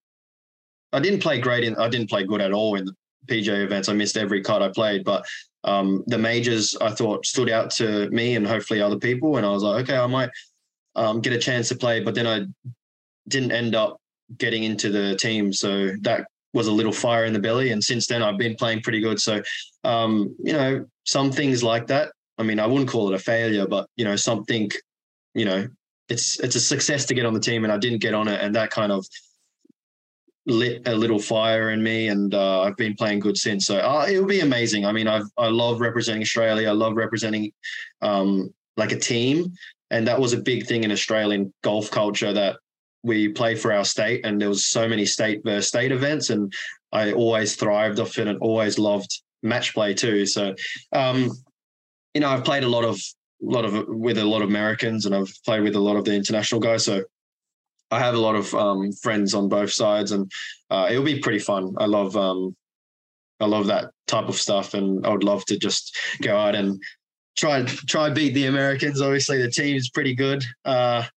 I didn't play good at all in the PGA events. I missed every cut I played, but the majors I thought stood out to me and hopefully other people. And I was like, okay, I might get a chance to play, but then I didn't end up getting into the team. So that was a little fire in the belly. And since then I've been playing pretty good. So, you know, some things like that, I mean, I wouldn't call it a failure, but you know, something, you know, it's a success to get on the team, and I didn't get on it. And that kind of lit a little fire in me, and I've been playing good since. So it'll be amazing. I mean, I love representing Australia. I love representing like a team. And that was a big thing in Australian golf culture, that we play for our state, and there was so many state versus state events, and I always thrived off it and always loved match play too. So, you know, I've played a lot of with a lot of Americans, and I've played with a lot of the international guys. So I have a lot of friends on both sides, and it'll be pretty fun. I love that type of stuff, and I would love to just go out and try beat the Americans. Obviously, the team is pretty good, but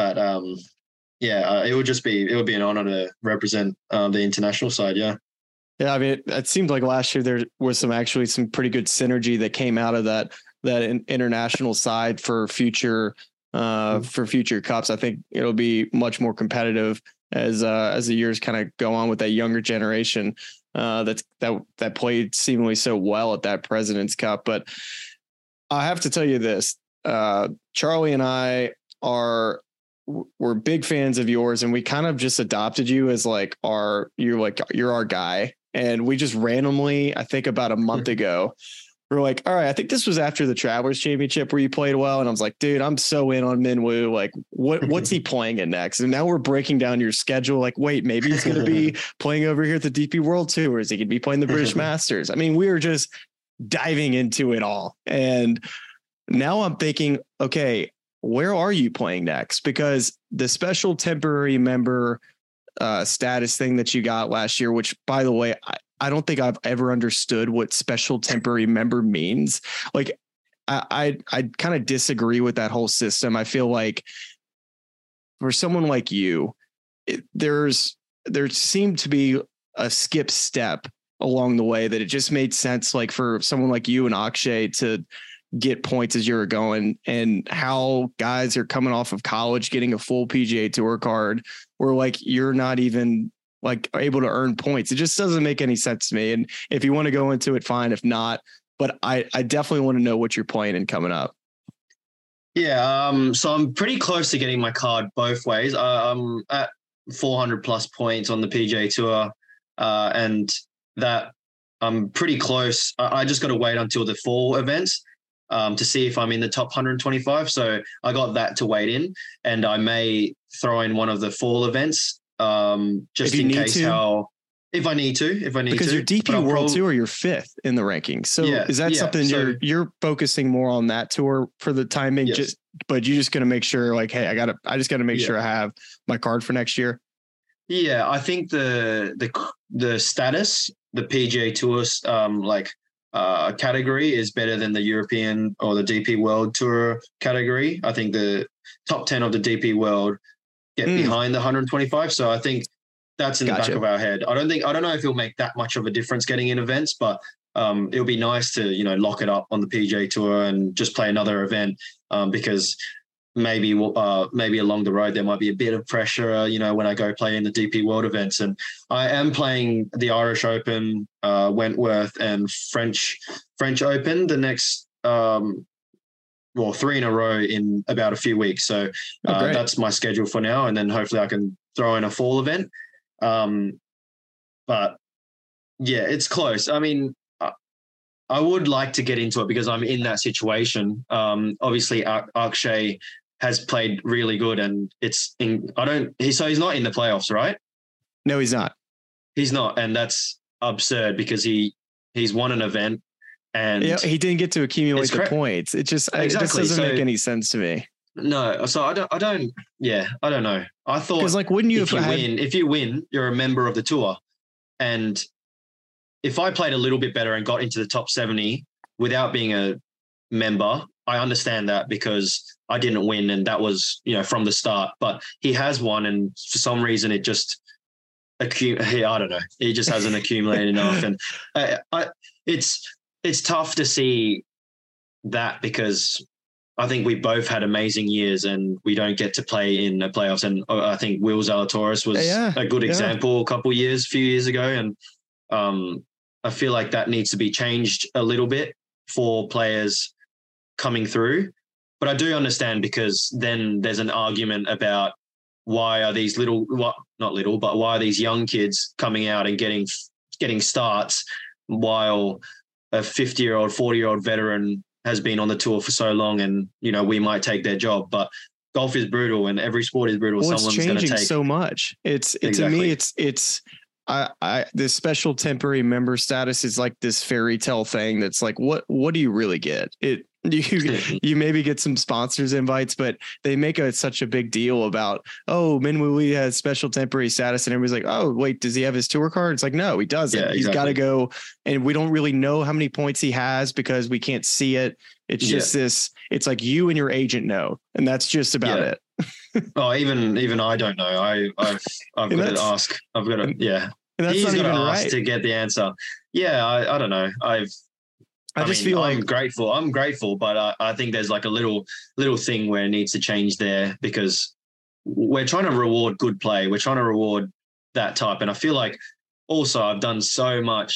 it would be an honor to represent the international side. Yeah. Yeah. I mean, it seemed like last year there was some pretty good synergy that came out of that international side for future cups. I think it'll be much more competitive as the years kind of go on with that younger generation that played seemingly so well at that President's Cup. But I have to tell you this, Charlie and I we're big fans of yours, and we kind of just adopted you as you're our guy. And we just randomly, I think about a month ago, we're like, all right, I think this was after the Travelers Championship where you played well. And I was like, dude, I'm so in on Minwoo. Like, what's he playing in next? And now we're breaking down your schedule. Like, wait, maybe he's going to be playing over here at the DP World Tour. Is he going to be playing the British Masters? I mean, we were just diving into it all. And now I'm thinking, okay, where are you playing next? Because the special temporary member status thing that you got last year, which, by the way, I don't think I've ever understood what special temporary member means. Like, I kind of disagree with that whole system. I feel like for someone like you, there seemed to be a skip step along the way that it just made sense. Like for someone like you and Akshay to get points as you were going, and how guys are coming off of college, getting a full PGA Tour card, where like you're not even like able to earn points. It just doesn't make any sense to me. And if you want to go into it, fine. If not, but I definitely want to know what you're playing and coming up. Yeah. So I'm pretty close to getting my card both ways. I'm at 400 plus points on the PGA Tour, and that I'm pretty close. I just got to wait until the fall events to see if I'm in the top 125. So I got that to wait in, and I may throw in one of the fall events just in case if I need to. Because your DP World Tour, you're 5th in the rankings. So is that something you're focusing more on that tour for the timing? Yes. But you're just going to make sure like, hey, I just got to make sure I have my card for next year. Yeah, I think the status, the PGA Tour category is better than the European or the DP World Tour category. I think the top 10 of the DP World get behind the 125. So I think that's in the back of our head. I don't know if it'll make that much of a difference getting in events, but it'll be nice to, lock it up on the PGA Tour and just play another event because maybe along the road there might be a bit of pressure, when I go play in the DP World events. And I am playing the Irish Open, Wentworth, and French Open the next 3 in a row in about a few weeks. So that's my schedule for now, and then hopefully I can throw in a fall event. But yeah, it's close. I mean, I would like to get into it because I'm in that situation. Obviously, Akshay has played really good, and he's not in the playoffs, right? No, he's not. He's not, and that's absurd because he's won an event, and he didn't get to accumulate the points. It just doesn't make any sense to me. No, so I don't know. I thought because wouldn't you if you win, you're a member of the tour, and if I played a little bit better and got into the top 70 without being a member, I understand that because I didn't win and that was, from the start. But he has won, and for some reason it just I don't know. He just hasn't accumulated enough, and it's tough to see that because I think we both had amazing years and we don't get to play in the playoffs. And I think Will Zalatoris was a good example a few years ago, and I feel like that needs to be changed a little bit for players coming through. But I do understand because then there's an argument about why are these why are these young kids coming out and getting starts while a 50-year-old, 40-year-old veteran has been on the tour for so long, and, we might take their job. But golf is brutal and every sport is brutal. Well, someone's going to take so much. To me, it's this special temporary member status is like this fairy tale thing. That's like, what do you really get? You maybe get some sponsors invites, but they make such a big deal about, Minwoo Lee has special temporary status. And everybody's like, oh, wait, does he have his tour card? It's like, no, he doesn't. Yeah, He's got to go. And we don't really know how many points he has because we can't see it. It's just it's like you and your agent know. And that's just about it. Oh, even I don't know. I've got to ask. I've got to, He's got to ask to get the answer. Yeah. I don't know. I'm grateful, but I think there's like a little thing where it needs to change there because we're trying to reward good play. We're trying to reward that type. And I feel like also I've done so much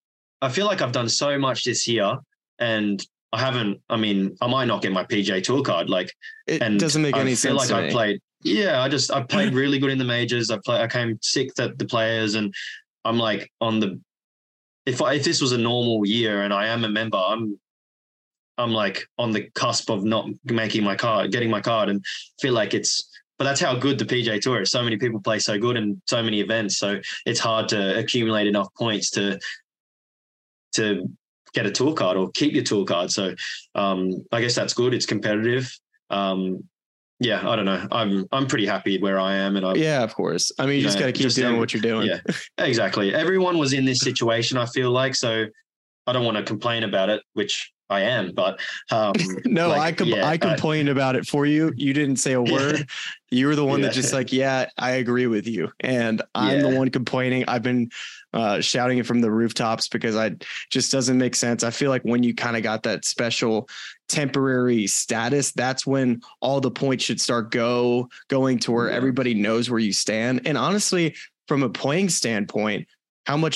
this year, and I might not get my PGA Tour card. It doesn't make any sense. I feel like I played. Yeah, I played really good in the majors. I came sixth at the Players, and I'm like if this was a normal year and I am a member, I'm like on the cusp of not getting my card, and feel like but that's how good the PGA Tour is. So many people play so good in so many events, so it's hard to accumulate enough points to get a tour card or keep your tour card. So I guess that's good. It's competitive. Yeah, I don't know. I'm pretty happy where I am, and of course. I mean, you just got to keep doing what you're doing. Yeah, exactly. Everyone was in this situation, I feel like, so I don't want to complain about it, which I am, but no, I complained about it for you. You didn't say a word. You were the one that just I agree with you, and I'm the one complaining. I've been shouting it from the rooftops because just doesn't make sense. I feel like when you kind of got that special temporary status, that's when all the points should start going to where everybody knows where you stand. And honestly, from a playing standpoint, how much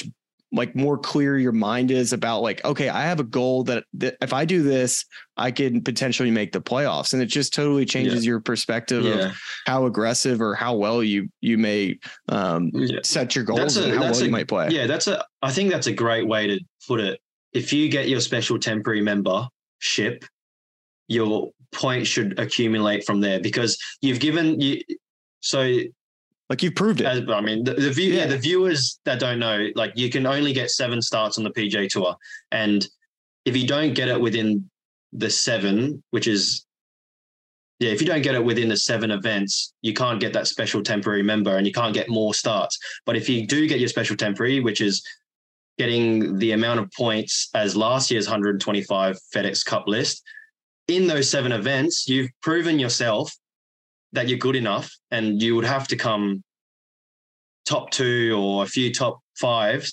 like more clear your mind is about like, okay, I have a goal that if I do this, I can potentially make the playoffs. And it just totally changes your perspective of how aggressive or how well you may set your goals and how well you might play. Yeah, I think that's a great way to put it. If you get your special temporary membership, your points should accumulate from there because you've given you. So like you've proved it. I mean, the viewers that don't know, like you can only get 7 starts on the PGA Tour. And if you don't get it within the 7, which is, if you don't get it within the 7 events, you can't get that special temporary member and you can't get more starts. But if you do get your special temporary, which is getting the amount of points as last year's 125 FedEx Cup list, in those 7 events, you've proven yourself that you're good enough and you would have to come top 2 or a few top 5s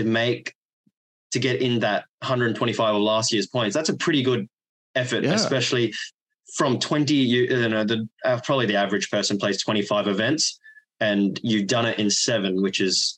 to get in that 125 of last year's points. That's a pretty good effort, especially from 20, probably the average person plays 25 events and you've done it in 7, which is,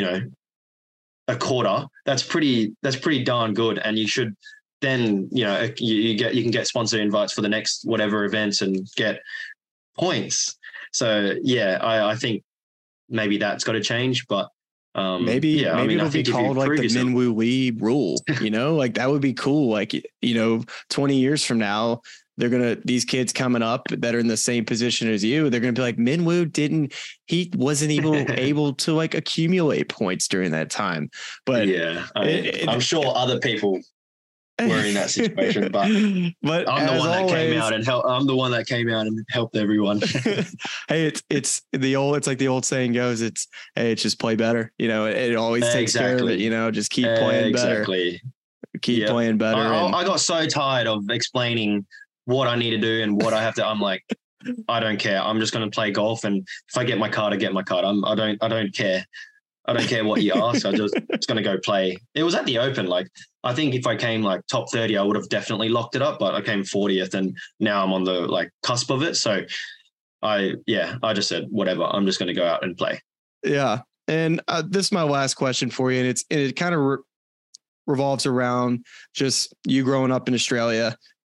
a quarter. That's pretty darn good. And you should then, you can get sponsor invites for the next whatever events and get points. So I think maybe that's got to change, but maybe it'll be called like the Minwoo Lee rule, like that would be cool. Like, 20 years from now, these kids coming up that are in the same position as you, they're going to be like, Minwoo he wasn't even able to like accumulate points during that time. But I'm sure other people were in that situation, but I'm the one that came out and helped. I'm the one that came out and helped everyone. Hey, it's like the old saying goes, it's just play better. It always takes care of it, just keep playing better. Keep playing better. I got so tired of explaining what I need to do and what I have to. I'm like, I don't care. I'm just going to play golf. And if I get my card, I get my card. I don't care. I don't care what you ask. I'm just going to go play. It was at the Open. Like, I think if I came like top 30, I would have definitely locked it up, but I came 40th and now I'm on the like cusp of it. So I just said, whatever, I'm just going to go out and play. Yeah. And this is my last question for you. And it kind of revolves around just you growing up in Australia.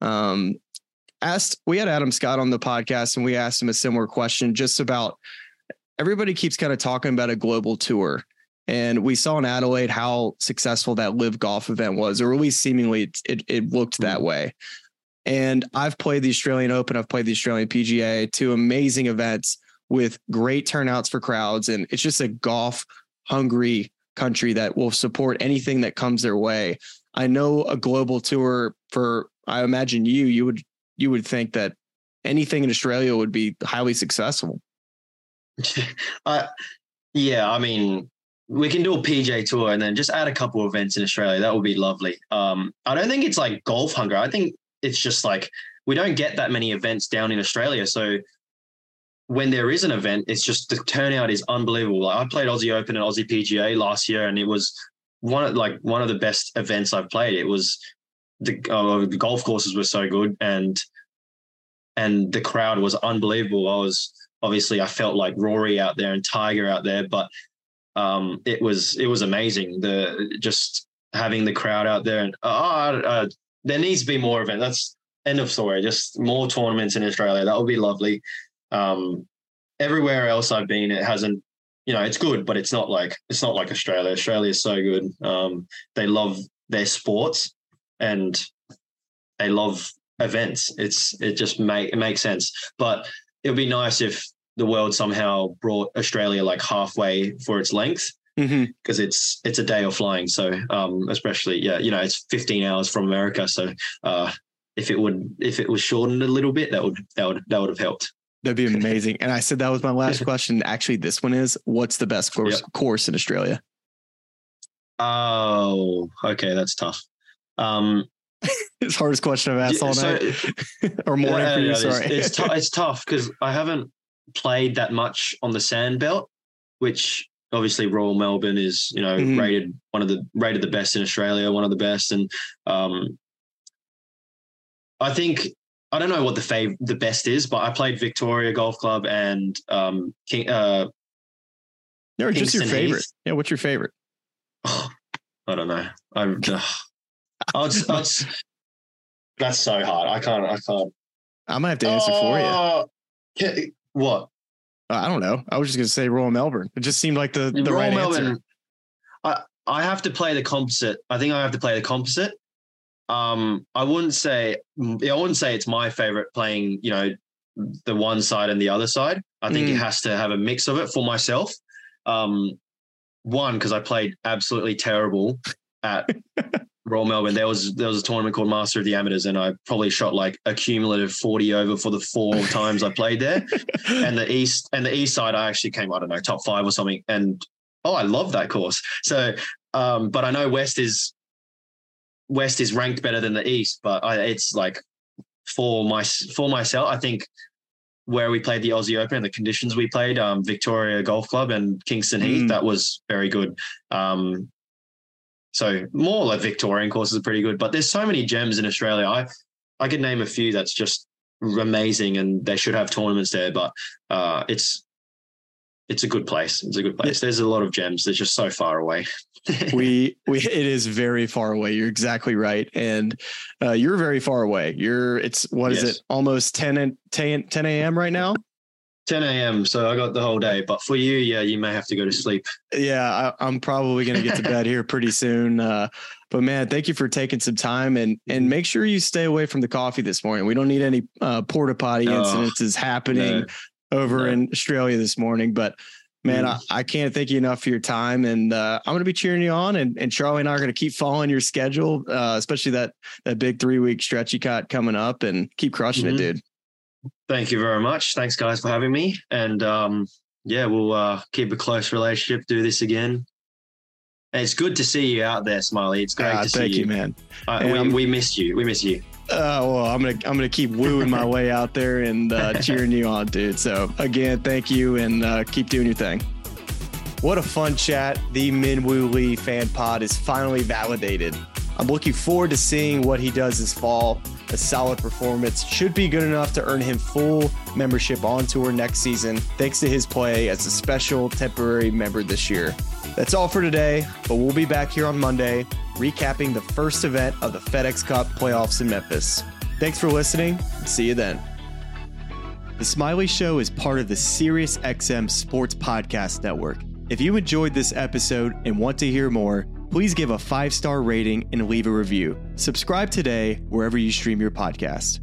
We had Adam Scott on the podcast and we asked him a similar question just about everybody keeps kind of talking about a global tour. And we saw in Adelaide how successful that Live Golf event was, or at least seemingly it looked that way. And I've played the Australian Open. I've played the Australian PGA, 2 amazing events with great turnouts for crowds. And it's just a golf hungry country that will support anything that comes their way. I know a global tour I imagine you would think that anything in Australia would be highly successful. I mean, we can do a PGA Tour and then just add a couple of events in Australia. That would be lovely. I don't think it's like golf hunger. I think it's just like we don't get that many events down in Australia. So when there is an event, it's just the turnout is unbelievable. Like I played Aussie Open and Aussie PGA last year, and it was one of the best events I've played. It was the golf courses were so good, and the crowd was unbelievable. I felt like Rory out there and Tiger out there, but it was amazing. Just having the crowd out there, and there needs to be more events. That's end of story. Just more tournaments in Australia. That would be lovely. Everywhere else I've been, it hasn't. It's good, but it's not like Australia. Australia is so good. They love their sports and they love events. It makes sense. But it would be nice if the world somehow brought Australia like halfway for its length, because it's a day of flying. So especially, it's 15 hours from America. So if it was shortened a little bit, that would have helped. That'd be amazing. And I said that was my last question. Actually, this one is, what's the best course in Australia? Oh, okay. That's tough. It's the hardest question I've asked all night or morning for you. Sorry. It's tough because I haven't played that much on the sand belt, which obviously Royal Melbourne is, rated the best in Australia, one of the best. And I think, I don't know what the best is, but I played Victoria Golf Club and just your favorite. Yeah, what's your favorite? I don't know. That's so hard. I can't. I'm gonna have to answer for you. What? I don't know. I was just gonna say Royal Melbourne. It just seemed like the Royal right Melbourne, answer. I have to play the composite. I think I have to play the composite. I wouldn't say it's my favorite playing, the one side and the other side. I think it has to have a mix of it for myself. One, because I played absolutely terrible at Royal Melbourne. There was a tournament called Master of the Amateurs, and I probably shot like a cumulative 40 over for the 4 times I played there. And the east side, I actually came, I don't know, top 5 or something. And I love that course. So, but I know West is ranked better than the East, but it's like for myself, I think where we played the Aussie Open and the conditions we played, Victoria Golf Club and Kingston Heath, that was very good. So more like Victorian courses are pretty good, but there's so many gems in Australia. I could name a few that's just amazing, and they should have tournaments there, but it's a good place. It's a good place. There's a lot of gems. They're just so far away. It is very far away. You're exactly right. And you're very far away. Is it? Almost 10 a.m. right now? 10 a.m. So I got the whole day, but for you, you may have to go to sleep. Yeah, I'm probably going to get to bed here pretty soon. But man, thank you for taking some time, and make sure you stay away from the coffee this morning. We don't need any porta potty incidences happening over in Australia this morning, but man, I can't thank you enough for your time, and I'm going to be cheering you on, and Charlie and I are going to keep following your schedule, especially that big 3-week stretch you got coming up, and keep crushing it, dude. Thank you very much. Thanks guys for having me. And we'll keep a close relationship, do this again. And it's good to see you out there, Smiley. It's great to see you. Thank you, man. We missed you. We miss you. Well, I'm gonna keep wooing my way out there and cheering you on, dude. So again, thank you, and keep doing your thing. What a fun chat. The Minwoo Lee fan pod is finally validated. I'm looking forward to seeing what he does this fall. A solid performance should be good enough to earn him full membership on tour next season, thanks to his play as a special temporary member this year. That's all for today, but we'll be back here on Monday, recapping the first event of the FedEx Cup playoffs in Memphis. Thanks for listening, and see you then. The Smiley Show is part of the SiriusXM Sports Podcast Network. If you enjoyed this episode and want to hear more, please give a 5-star rating and leave a review. Subscribe today wherever you stream your podcast.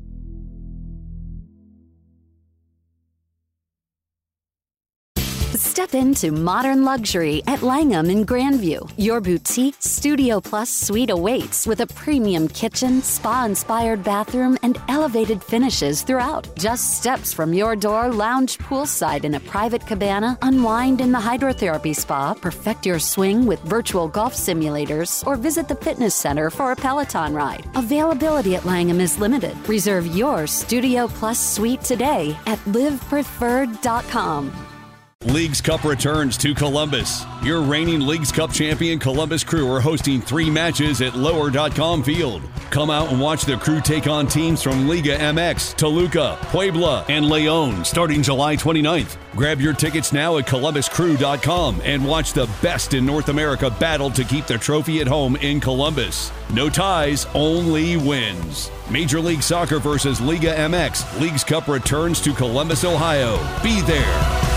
Step into modern luxury at Langham in Grandview. Your boutique Studio Plus suite awaits with a premium kitchen, spa-inspired bathroom, and elevated finishes throughout. Just steps from your door, lounge poolside in a private cabana, unwind in the hydrotherapy spa, perfect your swing with virtual golf simulators, or visit the fitness center for a Peloton ride. Availability at Langham is limited. Reserve your Studio Plus suite today at livepreferred.com. Leagues Cup returns to Columbus. Your reigning Leagues Cup champion Columbus Crew are hosting 3 matches at lower.com field. Come out and watch the Crew take on teams from Liga MX, Toluca, Puebla, and León starting July 29th. Grab your tickets now at columbuscrew.com and watch the best in North America battle to keep the trophy at home in Columbus. No ties, only wins. Major League Soccer versus Liga MX. Leagues Cup returns to Columbus, Ohio. Be there.